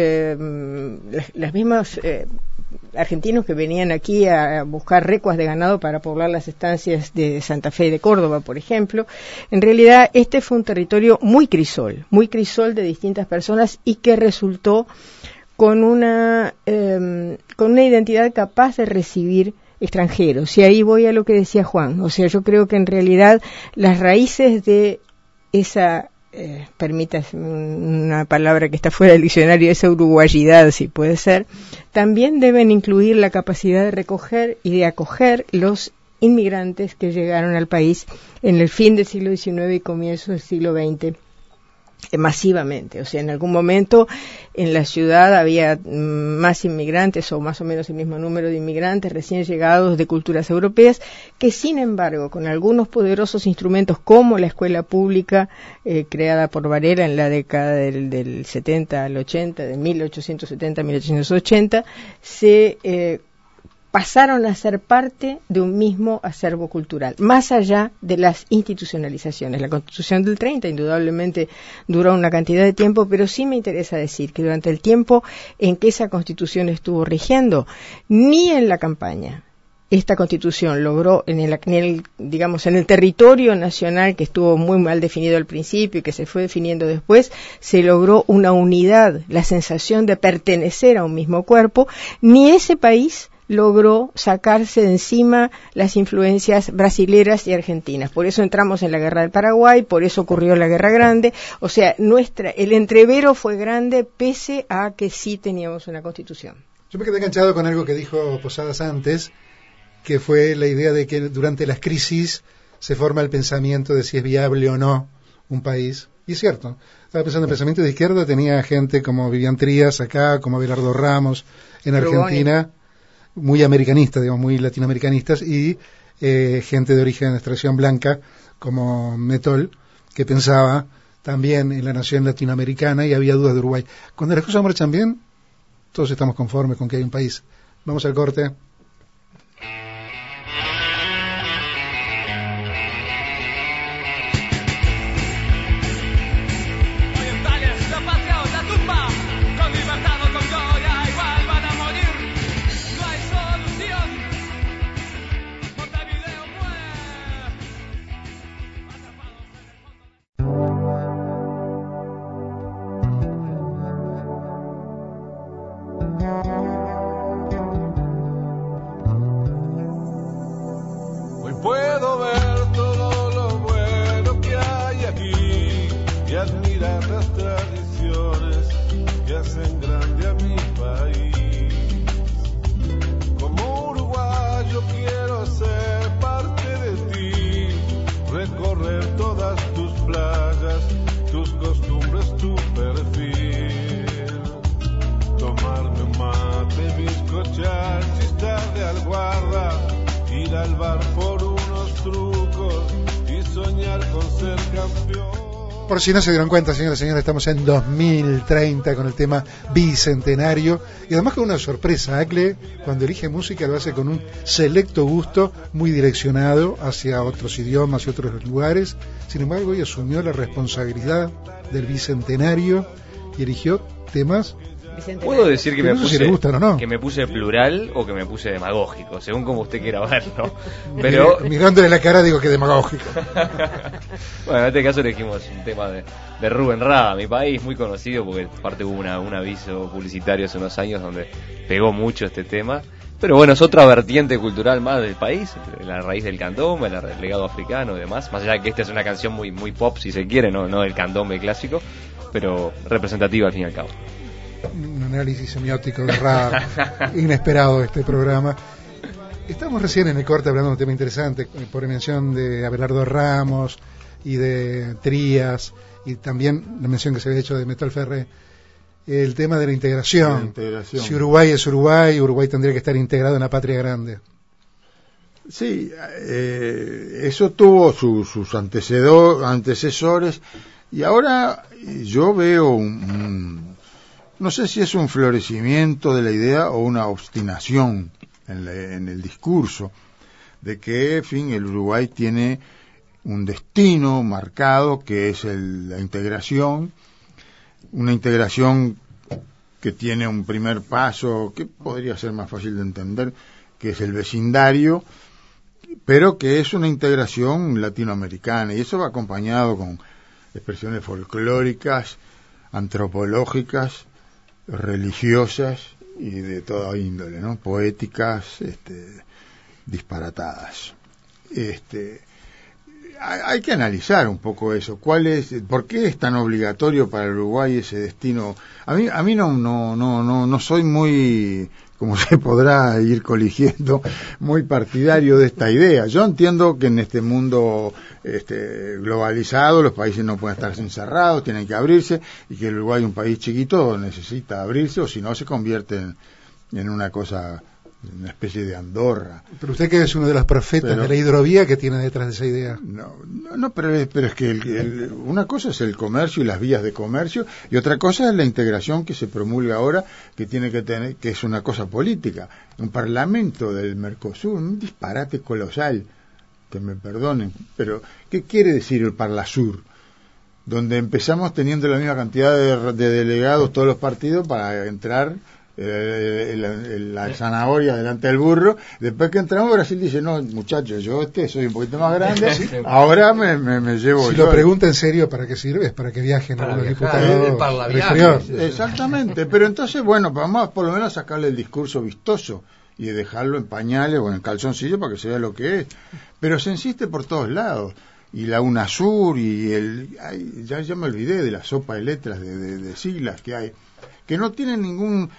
las mismas argentinos que venían aquí a buscar recuas de ganado para poblar las estancias de Santa Fe y de Córdoba, por ejemplo. En realidad, este fue un territorio muy crisol de distintas personas, y que resultó con una identidad capaz de recibir extranjeros. Y ahí voy a lo que decía Juan. O sea, yo creo que en realidad las raíces de esa permítase una palabra que está fuera del diccionario, esa uruguayidad, si puede ser, también deben incluir la capacidad de recoger y de acoger los inmigrantes que llegaron al país en el fin del siglo XIX y comienzo del siglo XX. Masivamente, o sea, en algún momento en la ciudad había más inmigrantes o más o menos el mismo número de inmigrantes recién llegados de culturas europeas que, sin embargo, con algunos poderosos instrumentos como la escuela pública creada por Varela en la década del 70 al 80, de 1870 a 1880, se pasaron a ser parte de un mismo acervo cultural, más allá de las institucionalizaciones. La Constitución del 30 indudablemente duró una cantidad de tiempo, pero sí me interesa decir que durante el tiempo en que esa Constitución estuvo rigiendo, ni en la campaña esta Constitución logró en el territorio nacional, que estuvo muy mal definido al principio y que se fue definiendo después, se logró una unidad, la sensación de pertenecer a un mismo cuerpo, ni ese país logró sacarse de encima las influencias brasileras y argentinas. Por eso entramos en la Guerra del Paraguay, por eso ocurrió la Guerra Grande. O sea, el entrevero fue grande pese a que sí teníamos una Constitución. Yo me quedé enganchado con algo que dijo Posadas antes, que fue la idea de que durante las crisis se forma el pensamiento de si es viable o no un país. Y es cierto. Estaba pensando en pensamiento de izquierda, tenía gente como Vivian Trías acá, como Abelardo Ramos en Argentina, muy americanistas, digamos, muy latinoamericanistas, y gente de origen de extracción blanca, como Metol, que pensaba también en la nación latinoamericana y había dudas de Uruguay. Cuando las cosas marchan bien, todos estamos conformes con que hay un país. Vamos al corte. Por si no se dieron cuenta, señoras y señores, estamos en 2030 con el tema bicentenario y además con una sorpresa. Acle, cuando elige música, lo hace con un selecto gusto muy direccionado hacia otros idiomas y otros lugares. Sin embargo, hoy asumió la responsabilidad del bicentenario y eligió temas. Puedo decir que, que me puse plural o que me puse demagógico, según como usted quiera verlo. Pero mirándole la cara digo que demagógico. Bueno, en este caso elegimos un tema de Rubén Rada, mi país, muy conocido porque aparte hubo un aviso publicitario hace unos años donde pegó mucho este tema. Pero bueno, es otra vertiente cultural más del país, la raíz del candombe, el legado africano y demás. Más allá de que esta es una canción muy pop, si se quiere, no del candombe clásico, pero representativa al fin y al cabo. Un análisis semiótico raro, inesperado este programa. Estamos recién en el corte hablando de un tema interesante, por mención de Abelardo Ramos y de Trías, y también la mención que se había hecho de Metol Ferré, el tema de la integración. Si Uruguay es Uruguay, Uruguay tendría que estar integrado en la patria grande. Sí, eso tuvo sus antecesores, y ahora yo veo no sé si es un florecimiento de la idea o una obstinación en el discurso de que, en fin, el Uruguay tiene un destino marcado que es la integración, una integración que tiene un primer paso que podría ser más fácil de entender, que es el vecindario, pero que es una integración latinoamericana, y eso va acompañado con expresiones folclóricas, antropológicas, religiosas y de toda índole, ¿no? Poéticas, disparatadas. Hay que analizar un poco eso. ¿Por qué es tan obligatorio para el Uruguay ese destino? A mí no soy muy como se podrá ir coligiendo, muy partidario de esta idea. Yo entiendo que en este mundo globalizado los países no pueden estar encerrados, tienen que abrirse, y que el Uruguay, un país chiquito, necesita abrirse, o si no se convierte en una cosa, una especie de Andorra. Pero usted que es uno de los profetas de la hidrovía que tiene detrás de esa idea. No, pero es que una cosa es el comercio y las vías de comercio, y otra cosa es la integración que se promulga ahora, que tiene que tener, que es una cosa política. Un parlamento del Mercosur, un disparate colosal, que me perdonen, pero ¿qué quiere decir el Parlasur? Donde empezamos teniendo la misma cantidad de delegados todos los partidos para entrar la zanahoria delante del burro. Después que entramos, Brasil dice: no, muchachos, yo soy un poquito más grande, ahora me llevo. Si lo pregunta en serio, ¿para qué sirve? Es para que viajen algunos diputados al exterior. Exactamente, pero entonces, bueno, vamos por lo menos a sacarle el discurso vistoso y dejarlo en pañales o en calzoncillo para que se vea lo que es. Pero se insiste por todos lados. Y la UNASUR y ya me olvidé de la sopa de letras de siglas que hay, que no tienen ningún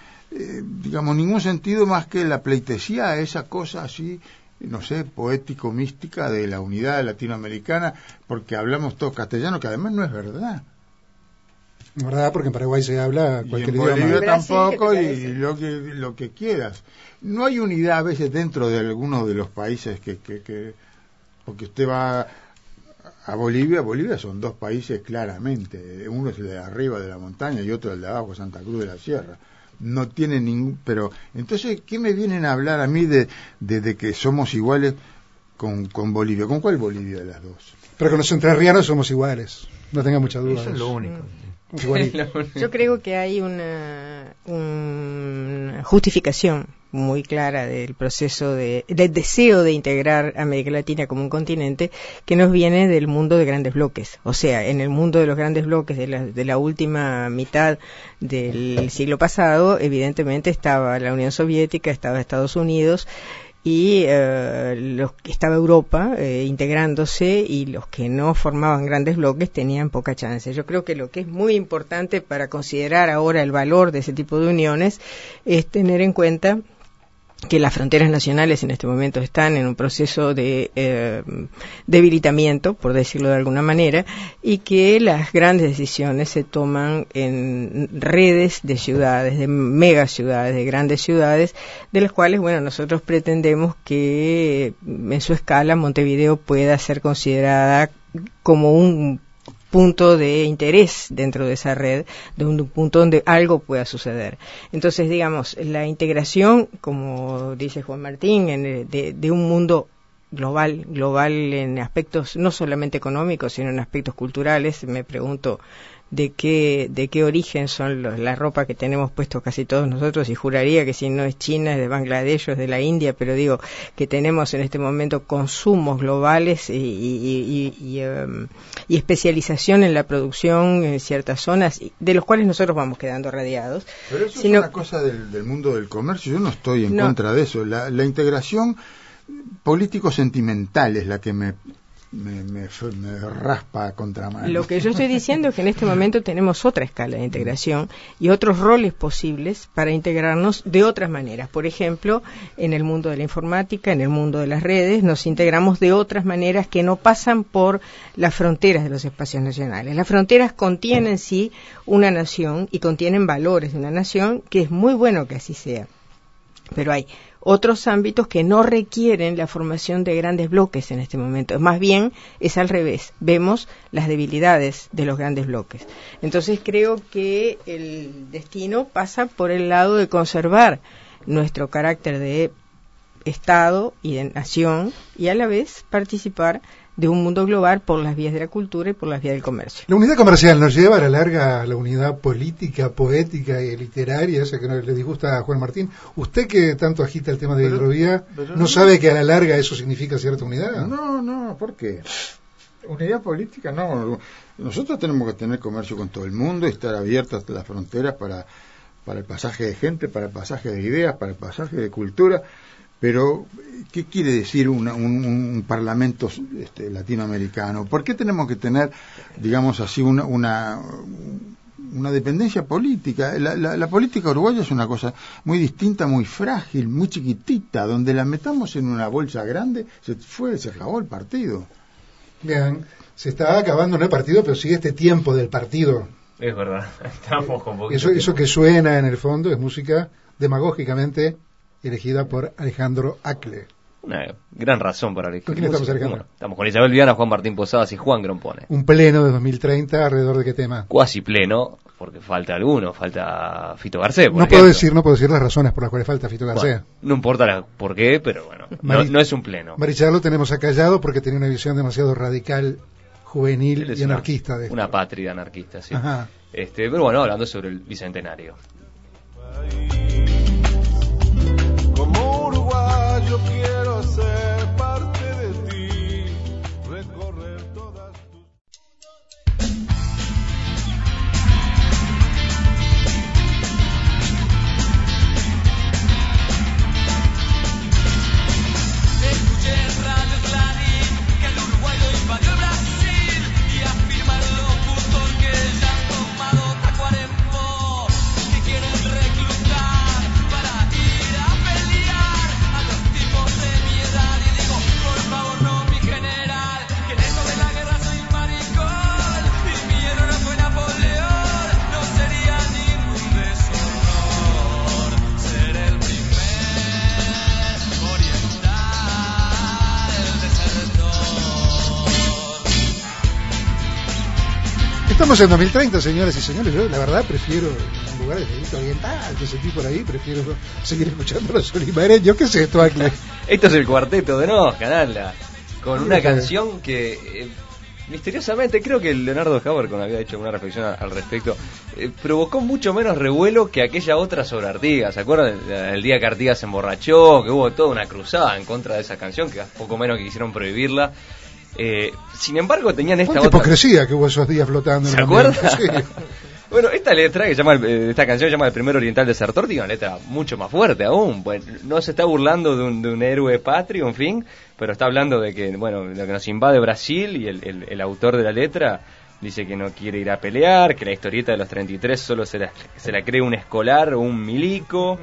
sentido más que la pleitesía, esa cosa así, no sé, poético, mística de la unidad latinoamericana, porque hablamos todos castellano, que además no es verdad. ¿Verdad? Porque en Paraguay se habla cualquier idioma. Y en Bolivia tampoco, y lo que quieras. No hay unidad a veces dentro de algunos de los países que porque usted va a Bolivia son dos países claramente, uno es el de arriba de la montaña y otro el de abajo, Santa Cruz de la Sierra. No tiene ningún, pero entonces, ¿qué me vienen a hablar a mí de que somos iguales con Bolivia? ¿Con cuál Bolivia de las dos? Pero con los entrerrianos somos iguales, no tenga mucha duda. Eso es lo único. Yo creo que hay una justificación muy clara del proceso del deseo de integrar América Latina como un continente, que nos viene del mundo de grandes bloques. O sea, en el mundo de los grandes bloques de la última mitad del siglo pasado, evidentemente estaba la Unión Soviética, estaba Estados Unidos, y estaba Europa integrándose, y los que no formaban grandes bloques tenían poca chance. Yo creo que lo que es muy importante para considerar ahora el valor de ese tipo de uniones es tener en cuenta que las fronteras nacionales en este momento están en un proceso de debilitamiento, por decirlo de alguna manera, y que las grandes decisiones se toman en redes de ciudades, de megaciudades, de grandes ciudades, de las cuales, bueno, nosotros pretendemos que en su escala Montevideo pueda ser considerada como un punto de interés dentro de esa red, de un punto donde algo pueda suceder. Entonces, digamos, la integración, como dice Juan Martín, de un mundo global en aspectos no solamente económicos, sino en aspectos culturales. Me pregunto de qué origen son la ropa que tenemos puesto casi todos nosotros, y juraría que si no es China, es de Bangladesh o es de la India, pero digo que tenemos en este momento consumos globales y especialización en la producción en ciertas zonas, de los cuales nosotros vamos quedando radiados. Pero eso es una cosa del mundo del comercio, yo no estoy en contra de eso. La integración político-sentimental es la que me raspa contra mano. Lo que yo estoy diciendo es que en este momento tenemos otra escala de integración y otros roles posibles para integrarnos de otras maneras. Por ejemplo, en el mundo de la informática, en el mundo de las redes, nos integramos de otras maneras que no pasan por las fronteras de los espacios nacionales. Las fronteras contienen sí una nación y contienen valores de una nación, que es muy bueno que así sea. Pero hay otros ámbitos que no requieren la formación de grandes bloques en este momento. Más bien es al revés. Vemos las debilidades de los grandes bloques. Entonces creo que el destino pasa por el lado de conservar nuestro carácter de Estado y de nación, y a la vez participar de un mundo global por las vías de la cultura y por las vías del comercio. La unidad comercial nos lleva a la larga a la unidad política, poética y literaria, esa que no le disgusta a Juan Martín. Usted que tanto agita el tema de hidrovía, ¿no sabe que a la larga eso significa cierta unidad? No, ¿por qué? Unidad política no. Nosotros tenemos que tener comercio con todo el mundo y estar abiertas las fronteras para el pasaje de gente, para el pasaje de ideas, para el pasaje de cultura. Pero, ¿qué quiere decir un parlamento latinoamericano? ¿Por qué tenemos que tener, digamos así, una una dependencia política. La política uruguaya es una cosa muy distinta, muy frágil, muy chiquitita. Donde la metamos en una bolsa grande, se acabó el partido. Bien, se está acabando no el partido, pero sigue este tiempo del partido. Es verdad, estamos con poquito Eso que suena en el fondo es música demagógicamente elegida por Alejandro Acle. Una gran razón para elegir. ¿Con quién estamos, Alejandro? Bueno, estamos con Isabel Viana, Juan Martín Posadas y Juan Grompone. Un pleno de 2030, ¿alrededor de qué tema? Cuasi pleno, porque falta alguno, falta Fito Garcés. No puedo decir las razones por las cuales falta Fito Garcés. Bueno, no importa por qué, pero bueno, no es un pleno. Marichal lo tenemos acallado porque tenía una visión demasiado radical, juvenil Él es y anarquista. De esto. Una patria anarquista, sí. Ajá. Pero bueno, hablando sobre el bicentenario. Como uruguayo quiero ser parte de ti, recorrer todas tus... Escuché en Radio Clarín que el Uruguay lo invadió Brasil y afirman los puntos que ya han tomado Tacuarembó, que quieren reclutar para ir a pelear a los tipos de mi edad. Y digo, por favor no, mi general, que en esto de la guerra soy maricón y mi héroe fue Napoleón. No sería ningún deshonor ser el primer oriental desertor. Estamos en 2030, señores y señores. Yo, la verdad, prefiero, en lugar de delito oriental, que sentí por ahí, prefiero seguir escuchando a los Olivares. Yo qué sé, esto, Acle. Esto es el cuarteto de Nos, canalla, con Sí, una sí. canción que misteriosamente, creo que Leonardo Habercorn había hecho una reflexión al respecto, provocó mucho menos revuelo que aquella otra sobre Artigas. ¿Se acuerdan? El día que Artigas se emborrachó, que hubo toda una cruzada en contra de esa canción, que poco menos que quisieron prohibirla. Sin embargo, tenían esta Cuánta otra... hipocresía que hubo esos días flotando en ¿Se el ambiente. acuerda? Sí. Bueno, esta letra que llama esta canción se llama El primer oriental desertor, tiene una letra mucho más fuerte aún. Pues no se está burlando de un héroe patrio, en fin, pero está hablando de que, bueno, de que nos invade Brasil, y el autor de la letra dice que no quiere ir a pelear, que la historieta de los 33 solo se la cree un escolar o un milico.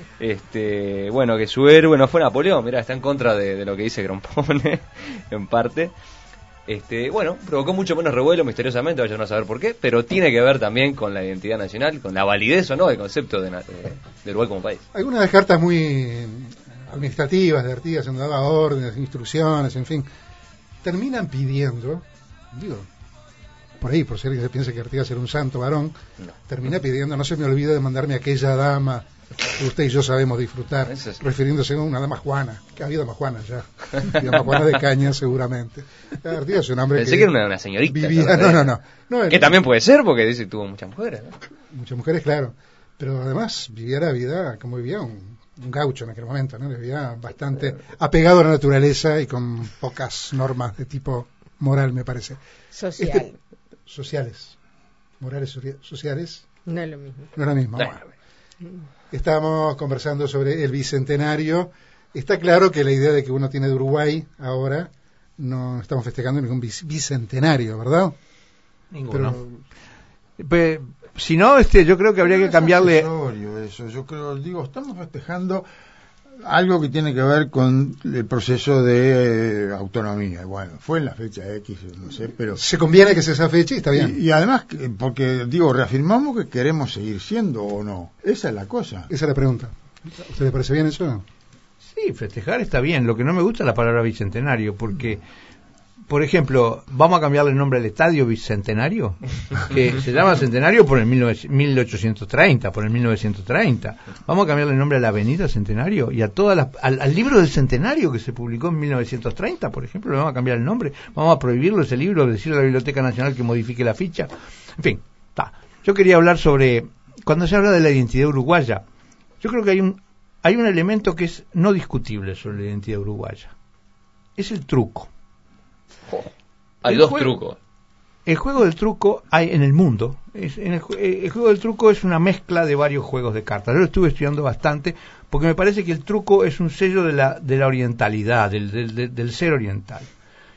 Bueno, que su héroe no fue Napoleón. Mirá, está en contra de lo que dice Grompone, en parte. Bueno, provocó mucho menos revuelo misteriosamente, vayan a saber por qué, pero tiene que ver también con la identidad nacional, con la validez o no del concepto de Uruguay como país. Algunas de las cartas muy administrativas de Artigas, donde daba órdenes, instrucciones, en fin, terminan pidiendo, digo, por ahí, por ser que se piense que Artigas era un santo varón, No. termina pidiendo, no se me olvide de mandarme a aquella dama que usted y yo sabemos disfrutar, Eso es. refiriéndose a una dama Juana, que había dama Juana ya, y dama Juana de Caña seguramente. Artigas es un hombre Pensé que era una señorita. vivía, ¿verdad? no, Que también puede ser, porque dice que tuvo muchas mujeres, ¿no? muchas mujeres, claro, pero además vivía la vida como vivía un gaucho en aquel momento, ¿no? Vivía bastante apegado a la naturaleza y con pocas normas de tipo moral, me parece. Social. Sociales. Morales sociales. No es lo mismo. No es lo mismo. Bueno. Bueno. Estábamos conversando sobre el bicentenario. Está claro que la idea de que uno tiene de Uruguay ahora, no estamos festejando ningún bicentenario, ¿verdad? Ninguno. Si no, yo creo que habría que cambiarle. Eso, yo creo, estamos festejando algo que tiene que ver con el proceso de autonomía. Bueno, fue en la fecha X, no sé, pero... Se conviene que sea esa fecha y está bien. Y además, porque, reafirmamos que queremos seguir siendo o no. Esa es la cosa. Esa es la pregunta. ¿A usted le parece bien eso? Sí, festejar está bien. Lo que no me gusta es la palabra bicentenario, porque, por ejemplo, ¿vamos a cambiarle el nombre al estadio Bicentenario? Que se llama Centenario por el 1830, por el 1930. ¿Vamos a cambiarle el nombre a la Avenida Centenario? Y a al libro del Centenario que se publicó en 1930, por ejemplo, le vamos a cambiar el nombre. Vamos a prohibirlo ese libro, decirle a la Biblioteca Nacional que modifique la ficha. En fin, yo quería hablar sobre, cuando se habla de la identidad uruguaya, yo creo que hay un elemento que es no discutible sobre la identidad uruguaya. Es el truco. Hay El dos juego- trucos. El juego del truco hay en el mundo. El juego del truco es una mezcla de varios juegos de cartas. Yo lo estuve estudiando bastante porque me parece que el truco es un sello de la orientalidad, del ser oriental.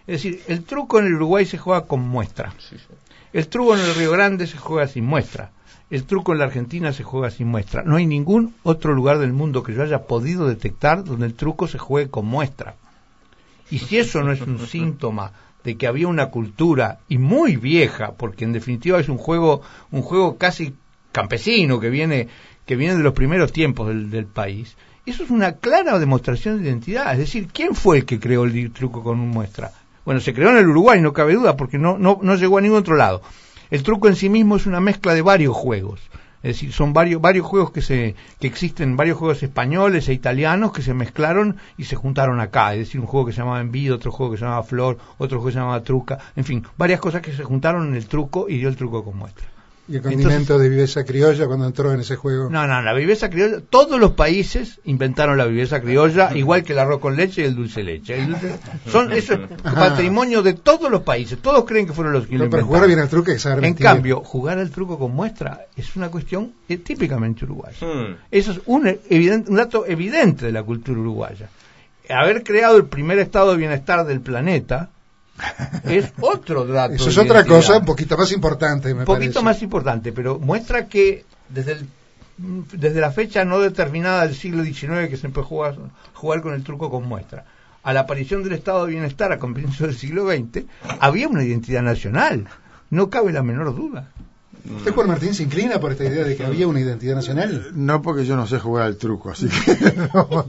Es decir, el truco en el Uruguay se juega con muestra. Sí, sí. El truco en el Río Grande se juega sin muestra. El truco en la Argentina se juega sin muestra. No hay ningún otro lugar del mundo que yo haya podido detectar donde el truco se juegue con muestra. Y si eso no es un síntoma de que había una cultura, y muy vieja, porque en definitiva es un juego casi campesino que viene de los primeros tiempos del país, eso es una clara demostración de identidad. Es decir, ¿quién fue el que creó el truco con muestra? Bueno, se creó en el Uruguay, no cabe duda, porque no llegó a ningún otro lado. El truco en sí mismo es una mezcla de varios juegos. Es decir, son varios juegos que existen, varios juegos españoles e italianos que se mezclaron y se juntaron acá. Es decir, un juego que se llamaba Envido, otro juego que se llamaba Flor, otro juego que se llamaba Truca. En fin, varias cosas que se juntaron en el truco y dio el truco con muestra. ¿Y el condimento de viveza criolla cuando entró en ese juego? No, la viveza criolla, todos los países inventaron la viveza criolla, igual que el arroz con leche y el dulce leche. Eso es patrimonio de todos los países, todos creen que fueron los que lo inventaron. Pero jugar bien al truco hay que saber mentir. En cambio, jugar al truco con muestra es una cuestión típicamente uruguaya. Eso es un dato evidente de la cultura uruguaya. Haber creado el primer estado de bienestar del planeta es otro dato. Eso es otra cosa, un poquito más importante, me parece. Un poquito más importante, pero muestra que desde la fecha no determinada del siglo XIX que se empezó a jugar con el truco con muestra, a la aparición del estado de bienestar a comienzos del siglo XX, había una identidad nacional, no cabe la menor duda. ¿Usted, Juan Martín, se inclina por esta idea de que había una identidad nacional? No, porque yo no sé jugar al truco, así que no.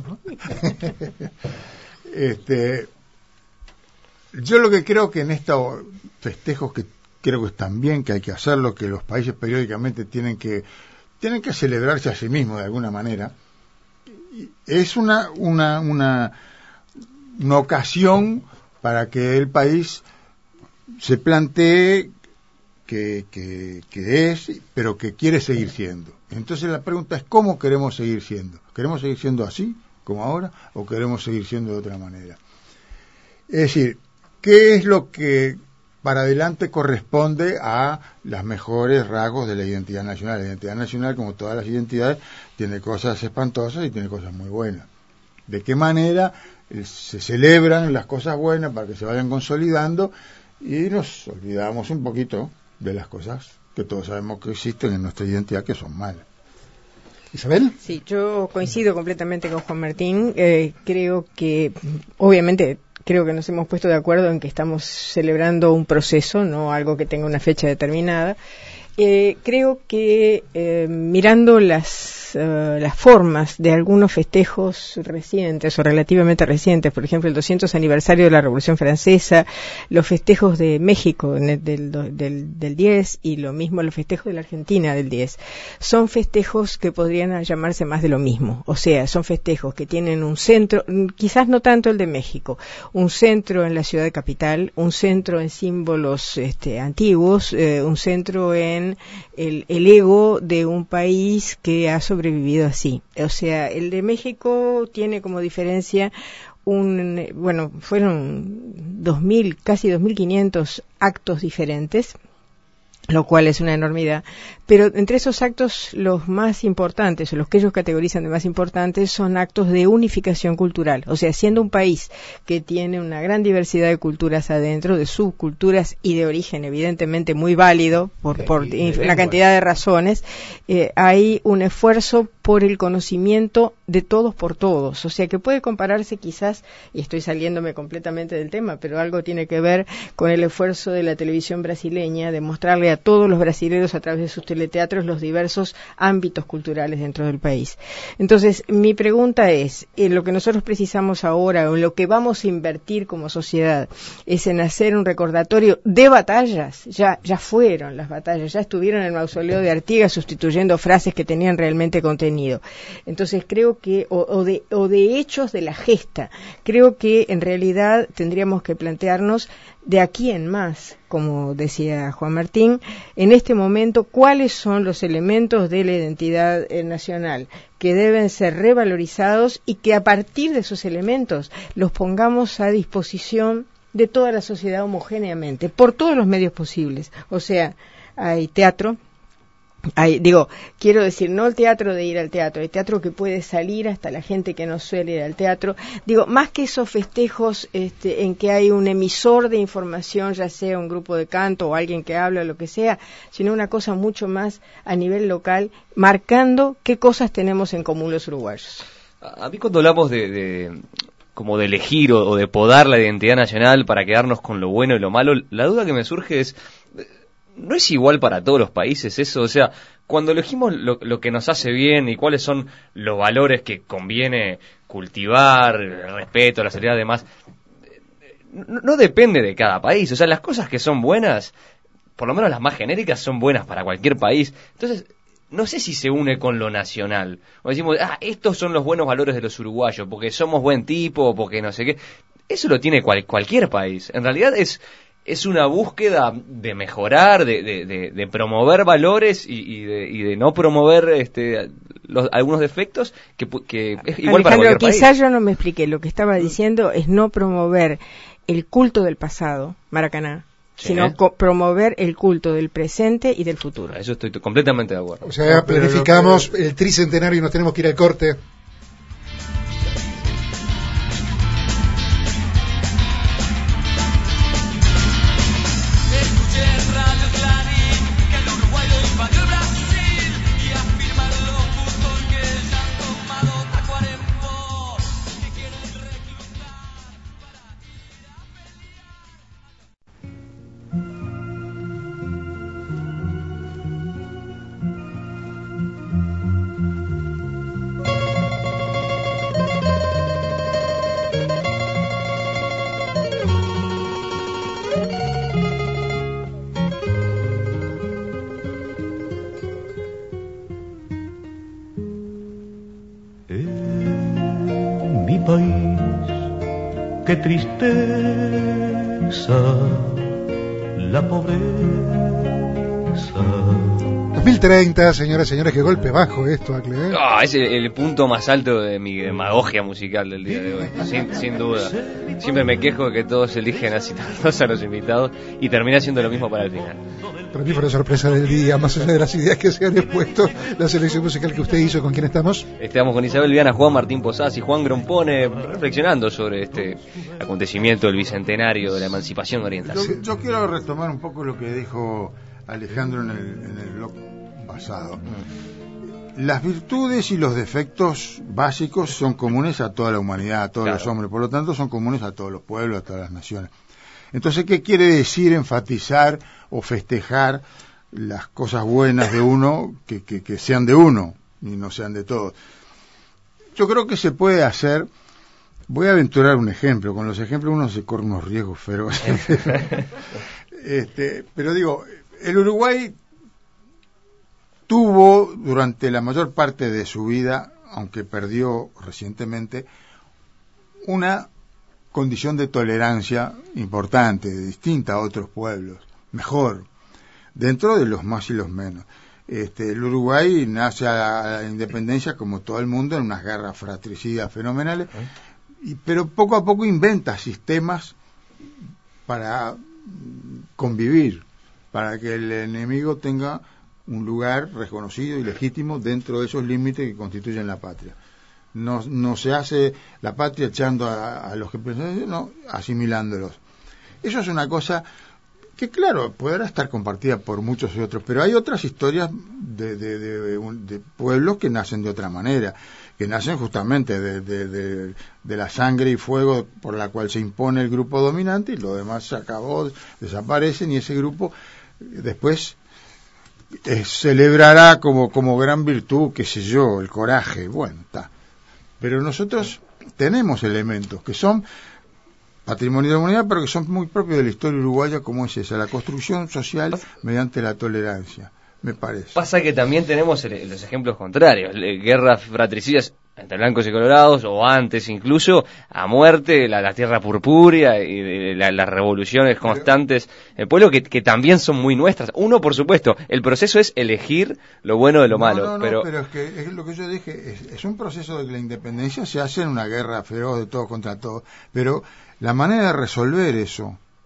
Yo lo que creo que en estos festejos, que creo que están bien, que hay que hacerlo, que los países periódicamente tienen que celebrarse a sí mismos de alguna manera, es una ocasión para que el país se plantee que es, pero que quiere seguir siendo. Entonces la pregunta es, ¿cómo queremos seguir siendo? ¿Queremos seguir siendo así, como ahora, o queremos seguir siendo de otra manera? Es decir, ¿qué es lo que para adelante corresponde a los mejores rasgos de la identidad nacional? La identidad nacional, como todas las identidades, tiene cosas espantosas y tiene cosas muy buenas. ¿De qué manera se celebran las cosas buenas para que se vayan consolidando y nos olvidamos un poquito de las cosas que todos sabemos que existen en nuestra identidad, que son malas? ¿Isabel? Sí, yo coincido completamente con Juan Martín. Creo que, obviamente, creo que nos hemos puesto de acuerdo en que estamos celebrando un proceso, no algo que tenga una fecha determinada. Creo que mirando las formas de algunos festejos recientes o relativamente recientes, por ejemplo el 200 aniversario de la Revolución Francesa, los festejos de México del 10 y lo mismo los festejos de la Argentina del 10, son festejos que podrían llamarse más de lo mismo, o sea, son festejos que tienen un centro, quizás no tanto el de México, un centro en la ciudad capital, un centro en símbolos antiguos, un centro en el ego de un país que ha sobrevivido así. O sea, el de México tiene como diferencia fueron 2.000, casi 2.500 actos diferentes, lo cual es una enormidad, pero entre esos actos los más importantes, o los que ellos categorizan de más importantes, son actos de unificación cultural, o sea, siendo un país que tiene una gran diversidad de culturas adentro, de subculturas y de origen evidentemente muy válido por la cantidad de razones, hay un esfuerzo por el conocimiento de todos por todos, o sea que puede compararse quizás, y estoy saliéndome completamente del tema, pero algo tiene que ver con el esfuerzo de la televisión brasileña de mostrarle a todos los brasileños a través de sus teleteatros los diversos ámbitos culturales dentro del país. Entonces, mi pregunta es, lo que nosotros precisamos ahora, o en lo que vamos a invertir como sociedad, es en hacer un recordatorio de batallas. Ya fueron las batallas, ya estuvieron en el mausoleo de Artigas sustituyendo frases que tenían realmente contenido. Entonces, creo que, o de hechos de la gesta, creo que en realidad tendríamos que plantearnos de aquí en más, como decía Juan Martín, en este momento, cuáles son los elementos de la identidad nacional que deben ser revalorizados y que a partir de esos elementos los pongamos a disposición de toda la sociedad homogéneamente, por todos los medios posibles. O sea, hay teatro, quiero decir, no el teatro de ir al teatro, el teatro que puede salir hasta la gente que no suele ir al teatro. Más que esos festejos en que hay un emisor de información, ya sea un grupo de canto o alguien que habla, lo que sea, sino una cosa mucho más a nivel local, marcando qué cosas tenemos en común los uruguayos. A mí cuando hablamos como de elegir o de podar la identidad nacional para quedarnos con lo bueno y lo malo, la duda que me surge es, ¿no es igual para todos los países eso? O sea, cuando elegimos lo que nos hace bien y cuáles son los valores que conviene cultivar, el respeto, la seriedad y demás, no depende de cada país. O sea, las cosas que son buenas, por lo menos las más genéricas, son buenas para cualquier país. Entonces, no sé si se une con lo nacional. O decimos, estos son los buenos valores de los uruguayos, porque somos buen tipo, porque no sé qué. Eso lo tiene cualquier país. En realidad es una búsqueda de mejorar, de promover valores y de no promover algunos defectos que es igual para cualquier país. Quizás yo no me expliqué. Lo que estaba diciendo es no promover el culto del pasado, Maracaná, sino promover el culto del presente y del futuro. Eso estoy completamente de acuerdo. O sea, planificamos el tricentenario y nos tenemos que ir al corte. Qué tristeza, la pobreza. 2030, señoras y señores, qué golpe bajo esto, Acle, ¿eh? Es el punto más alto de mi demagogia musical del día de hoy, sin duda. Siempre me quejo de que todos eligen así todos a los invitados y termina siendo lo mismo para el final. Para mí fue la sorpresa del día, más allá de las ideas que se han expuesto, la selección musical que usted hizo. ¿Con quién estamos? Estamos con Isabel Viana, Juan Martín Posás y Juan Grompone, reflexionando sobre este acontecimiento del bicentenario de la emancipación oriental. Yo quiero retomar un poco lo que dijo Alejandro en el blog pasado. Las virtudes y los defectos básicos son comunes a toda la humanidad, a todos los hombres, por lo tanto son comunes a todos los pueblos, a todas las naciones. Entonces, ¿qué quiere decir enfatizar o festejar las cosas buenas de uno que sean de uno y no sean de todos? Yo creo que se puede hacer. Voy a aventurar un ejemplo. Con los ejemplos uno se corre unos riesgos feroces. Pero digo, el Uruguay tuvo durante la mayor parte de su vida, aunque perdió recientemente, una condición de tolerancia importante, distinta a otros pueblos, mejor, dentro de los más y los menos. El Uruguay nace a la independencia, como todo el mundo, en unas guerras fratricidas fenomenales, pero poco a poco inventa sistemas para convivir, para que el enemigo tenga un lugar reconocido y legítimo dentro de esos límites que constituyen la patria. No se hace la patria echando a los que piensan, no, asimilándolos. Eso es una cosa que, claro, podrá estar compartida por muchos y otros, pero hay otras historias de pueblos que nacen de otra manera, que nacen justamente de la sangre y fuego por la cual se impone el grupo dominante, y lo demás se acabó, desaparecen, y ese grupo después celebrará como gran virtud, qué sé yo, el coraje. Bueno, está. Pero nosotros tenemos elementos que son patrimonio de la humanidad, pero que son muy propios de la historia uruguaya, como es esa, la construcción social mediante la tolerancia, me parece. Pasa que también tenemos los ejemplos contrarios, guerras fratricidas entre blancos y colorados, o antes incluso, a muerte, la tierra purpúrea y las revoluciones constantes del pueblo, que también son muy nuestras. Uno, por supuesto, el proceso es elegir lo bueno de lo malo. Pero es que es lo que yo dije, es un proceso de que la independencia se hace en una guerra feroz de todos contra todos, pero la manera de resolver eso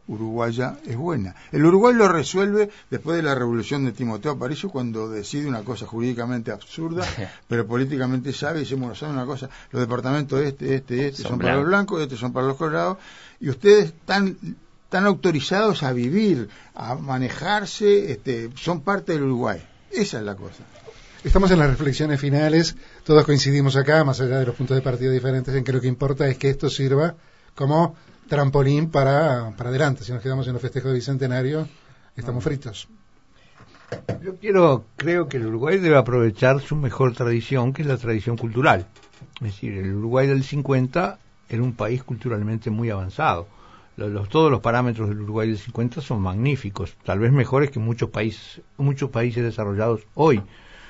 uruguaya es buena. El Uruguay lo resuelve después de la revolución de Timoteo Aparicio, cuando decide una cosa jurídicamente absurda, pero políticamente sabe, y dice, bueno, ¿saben una cosa? Los departamentos son para los blancos, estos son para los colorados, y ustedes están autorizados a vivir, a manejarse, son parte del Uruguay. Esa es la cosa. Estamos en las reflexiones finales, todos coincidimos acá, más allá de los puntos de partida diferentes, en que lo que importa es que esto sirva como trampolín para adelante. Si nos quedamos en los festejos de Bicentenario, estamos fritos. Yo creo que el Uruguay debe aprovechar su mejor tradición, que es la tradición cultural. Es decir, el Uruguay del 50 era un país culturalmente muy avanzado. Todos los parámetros del Uruguay del 50 son magníficos, tal vez mejores que muchos países desarrollados hoy.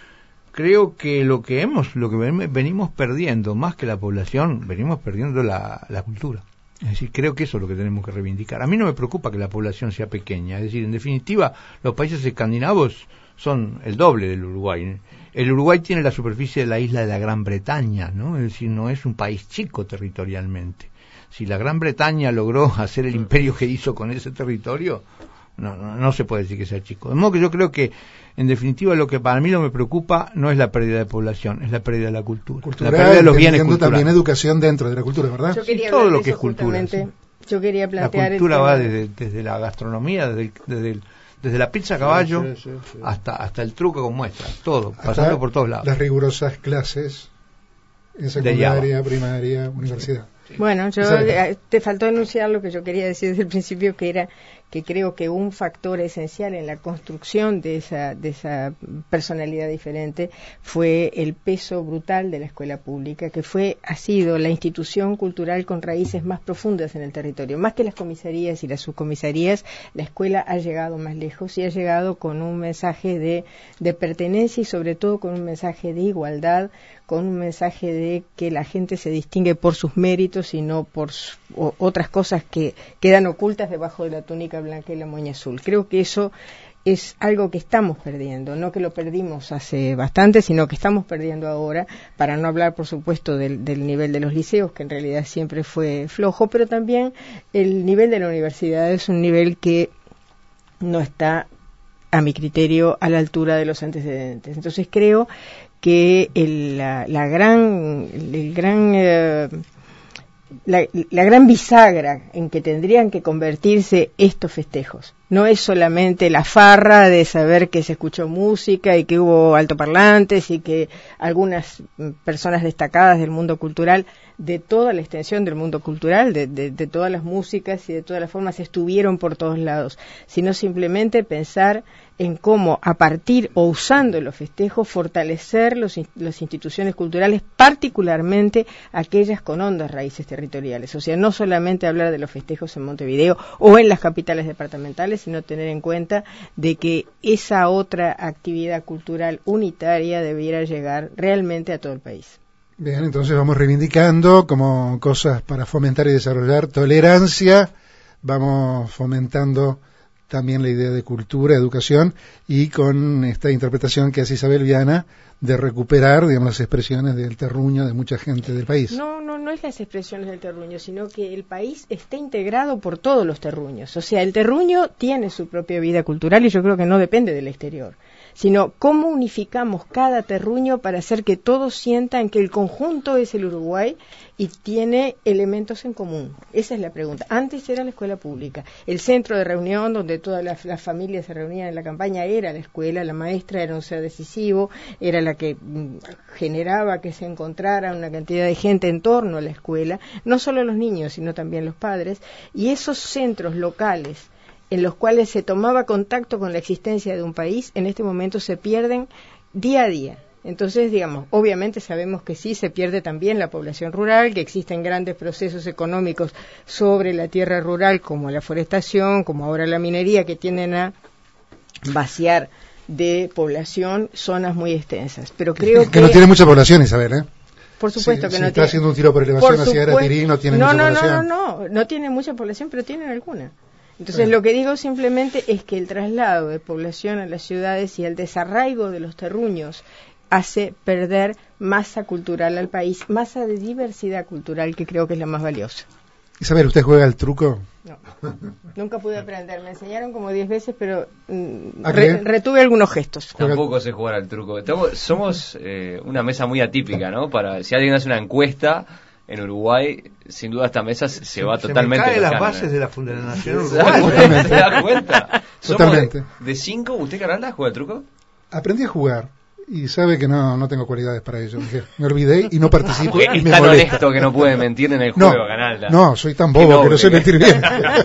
Creo que lo que venimos perdiendo, más que la población, venimos perdiendo la cultura. Es decir, creo que eso es lo que tenemos que reivindicar. A mí no me preocupa que la población sea pequeña. Es decir, en definitiva, los países escandinavos son el doble del Uruguay. El Uruguay tiene la superficie de la isla de la Gran Bretaña, ¿no? Es decir, no es un país chico territorialmente. Si la Gran Bretaña logró hacer el imperio que hizo con ese territorio, no se puede decir que sea chico. De modo que yo creo que, en definitiva, lo que para mí me preocupa no es la pérdida de población, es la pérdida de la cultura. Cultural, la pérdida de los bienes culturales. También educación dentro de la cultura, ¿verdad? Todo lo que es cultura. Sí. Yo quería plantear... La cultura va desde la gastronomía, desde la pizza a caballo, sí. Hasta el truco con muestras, todo, pasando por todos lados. Las rigurosas clases en secundaria, primaria, universidad. Bueno, te faltó anunciar lo que yo quería decir desde el principio, que era que creo que un factor esencial en la construcción de esa personalidad diferente fue el peso brutal de la escuela pública, que ha sido la institución cultural con raíces más profundas en el territorio. Más que las comisarías y las subcomisarías, la escuela ha llegado más lejos y ha llegado con un mensaje de pertenencia y sobre todo con un mensaje de igualdad, con un mensaje de que la gente se distingue por sus méritos y no por otras cosas que quedan ocultas debajo de la túnica blanca y la moña azul. Creo que eso es algo que estamos perdiendo, no que lo perdimos hace bastante, sino que estamos perdiendo ahora, para no hablar, por supuesto, del nivel de los liceos, que en realidad siempre fue flojo, pero también el nivel de la universidad es un nivel que no está, a mi criterio, a la altura de los antecedentes. Entonces creo que la gran bisagra en que tendrían que convertirse estos festejos no es solamente la farra de saber que se escuchó música y que hubo altoparlantes y que algunas personas destacadas del mundo cultural, de toda la extensión del mundo cultural, de todas las músicas y de todas las formas, estuvieron por todos lados, sino simplemente pensar en cómo, a partir o usando los festejos, fortalecer las instituciones culturales, particularmente aquellas con hondas raíces territoriales. O sea, no solamente hablar de los festejos en Montevideo o en las capitales departamentales, sino tener en cuenta de que esa otra actividad cultural unitaria debiera llegar realmente a todo el país. Bien, entonces vamos reivindicando como cosas para fomentar y desarrollar tolerancia, vamos fomentando también la idea de cultura, educación, y con esta interpretación que hace Isabel Viana de recuperar, digamos, las expresiones del terruño de mucha gente del país. No es las expresiones del terruño, sino que el país está integrado por todos los terruños. O sea, el terruño tiene su propia vida cultural y yo creo que no depende del exterior, sino cómo unificamos cada terruño para hacer que todos sientan que el conjunto es el Uruguay y tiene elementos en común. Esa es la pregunta. Antes era la escuela pública. El centro de reunión donde todas las familias se reunían en la campaña era la escuela, la maestra era un ser decisivo, era la que generaba que se encontrara una cantidad de gente en torno a la escuela, no solo los niños, sino también los padres, y esos centros locales en los cuales se tomaba contacto con la existencia de un país, en este momento se pierden día a día. Entonces, digamos, obviamente sabemos que sí se pierde también la población rural, que existen grandes procesos económicos sobre la tierra rural, como la forestación, como ahora la minería, que tienden a vaciar de población zonas muy extensas. Pero creo que no tiene mucha población, Isabel, ¿eh? Por supuesto que si no está tiene. haciendo un tiro por elevación hacia Aratirí, no tiene mucha población. No tiene mucha población, pero tienen alguna. Entonces, lo que digo simplemente es que el traslado de población a las ciudades y el desarraigo de los terruños hace perder masa cultural al país, masa de diversidad cultural, que creo que es la más valiosa. Isabel, ¿usted juega al truco? No, nunca pude aprender. Me enseñaron como 10 veces, pero ¿A qué? retuve algunos gestos. Tampoco sé jugar al truco. Somos una mesa muy atípica, ¿no? Para si alguien hace una encuesta en Uruguay, sin duda esta mesa se va totalmente. Se me cae las lejana, bases de la Fundación ¿Se da Uruguay. cuenta? ¿Se da cuenta? Totalmente. De 5, ¿usted, Caranda, juega al truco? Aprendí a jugar y sabe que no tengo cualidades para ello. Me olvidé y no participo Porque y es me tan molesta. honesto que no puede mentir en el No, juego, Canalda. no, soy tan bobo que no sé mentir bien.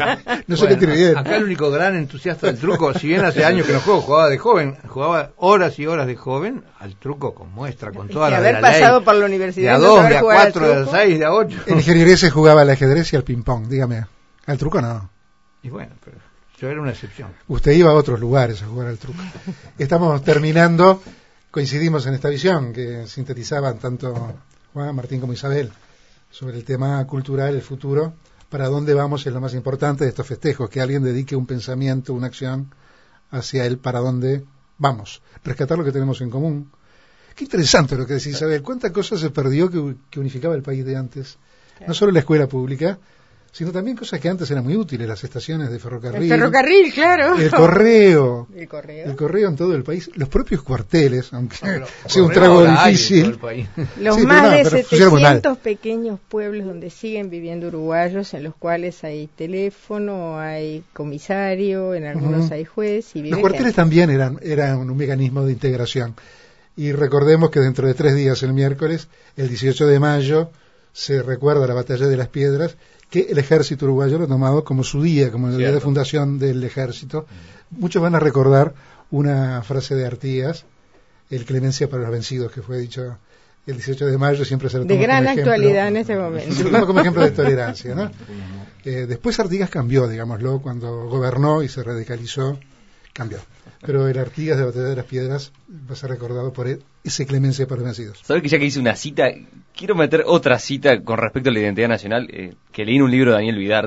No sé Bueno, mentir bien. Acá el único gran entusiasta del truco, si bien hace años que no juego, jugaba de joven, jugaba horas y horas de joven al truco con muestra, con toda Y la haber de la pasado ley. por la De universidad a y no 2, saber de a jugar al 4, de a truco. 6, de a 8. En ingeniería se jugaba al ajedrez y al ping-pong, dígame. Al truco no. Y bueno, pero yo era una excepción. Usted iba a otros lugares a jugar al truco. Estamos terminando, coincidimos en esta visión que sintetizaban tanto Juan, Martín como Isabel sobre el tema cultural, el futuro, para dónde vamos es lo más importante de estos festejos, que alguien dedique un pensamiento, una acción hacia el para dónde vamos, rescatar lo que tenemos en común. Qué interesante lo que decís, Isabel, cuánta cosa se perdió que unificaba el país de antes, no solo la escuela pública, sino también cosas que antes eran muy útiles, las estaciones de ferrocarril. El ferrocarril, claro. El correo. El correo. El correo en todo el país. Los propios cuarteles, aunque Pero, sea un correo trago ahora hay en difícil. todo el país. Los Sí, más pero no, de pero funciona muy mal. 700 pequeños pueblos donde siguen viviendo uruguayos, en los cuales hay teléfono, hay comisario, en algunos hay juez. Y vive Los cuarteles gente. también eran un mecanismo de integración. Y recordemos que dentro de 3 días, el miércoles, el 18 de mayo, se recuerda la Batalla de las Piedras, que el ejército uruguayo lo ha tomado como su día, como el día de fundación del ejército. Muchos van a recordar una frase de Artigas, el clemencia para los vencidos, que fue dicho el 18 de mayo, siempre se lo De toma gran como ejemplo. actualidad en este momento. Se lo toma como ejemplo de tolerancia, ¿no? Después Artigas cambió, digámoslo, cuando gobernó y se radicalizó, cambió. Pero el Artigas de la Batalla de las Piedras va a ser recordado por ese clemencia para los vencidos. ¿Sabes que ya que hice una cita, quiero meter otra cita con respecto a la identidad nacional, que leí en un libro de Daniel Vidart,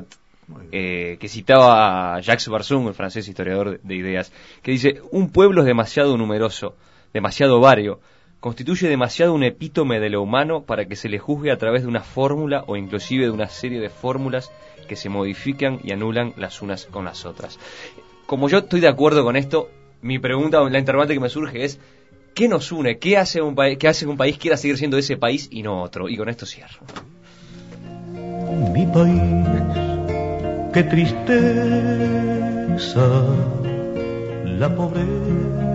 que citaba a Jacques Barzun, el francés historiador de ideas, que dice: un pueblo es demasiado numeroso, demasiado vario, constituye demasiado un epítome de lo humano para que se le juzgue a través de una fórmula o inclusive de una serie de fórmulas que se modifican y anulan las unas con las otras. Como yo estoy de acuerdo con esto, mi pregunta, la interrogante que me surge es: ¿qué nos une? ¿Qué hace un país quiera seguir siendo ese país y no otro? Y con esto cierro. Mi país, qué tristeza, la pobreza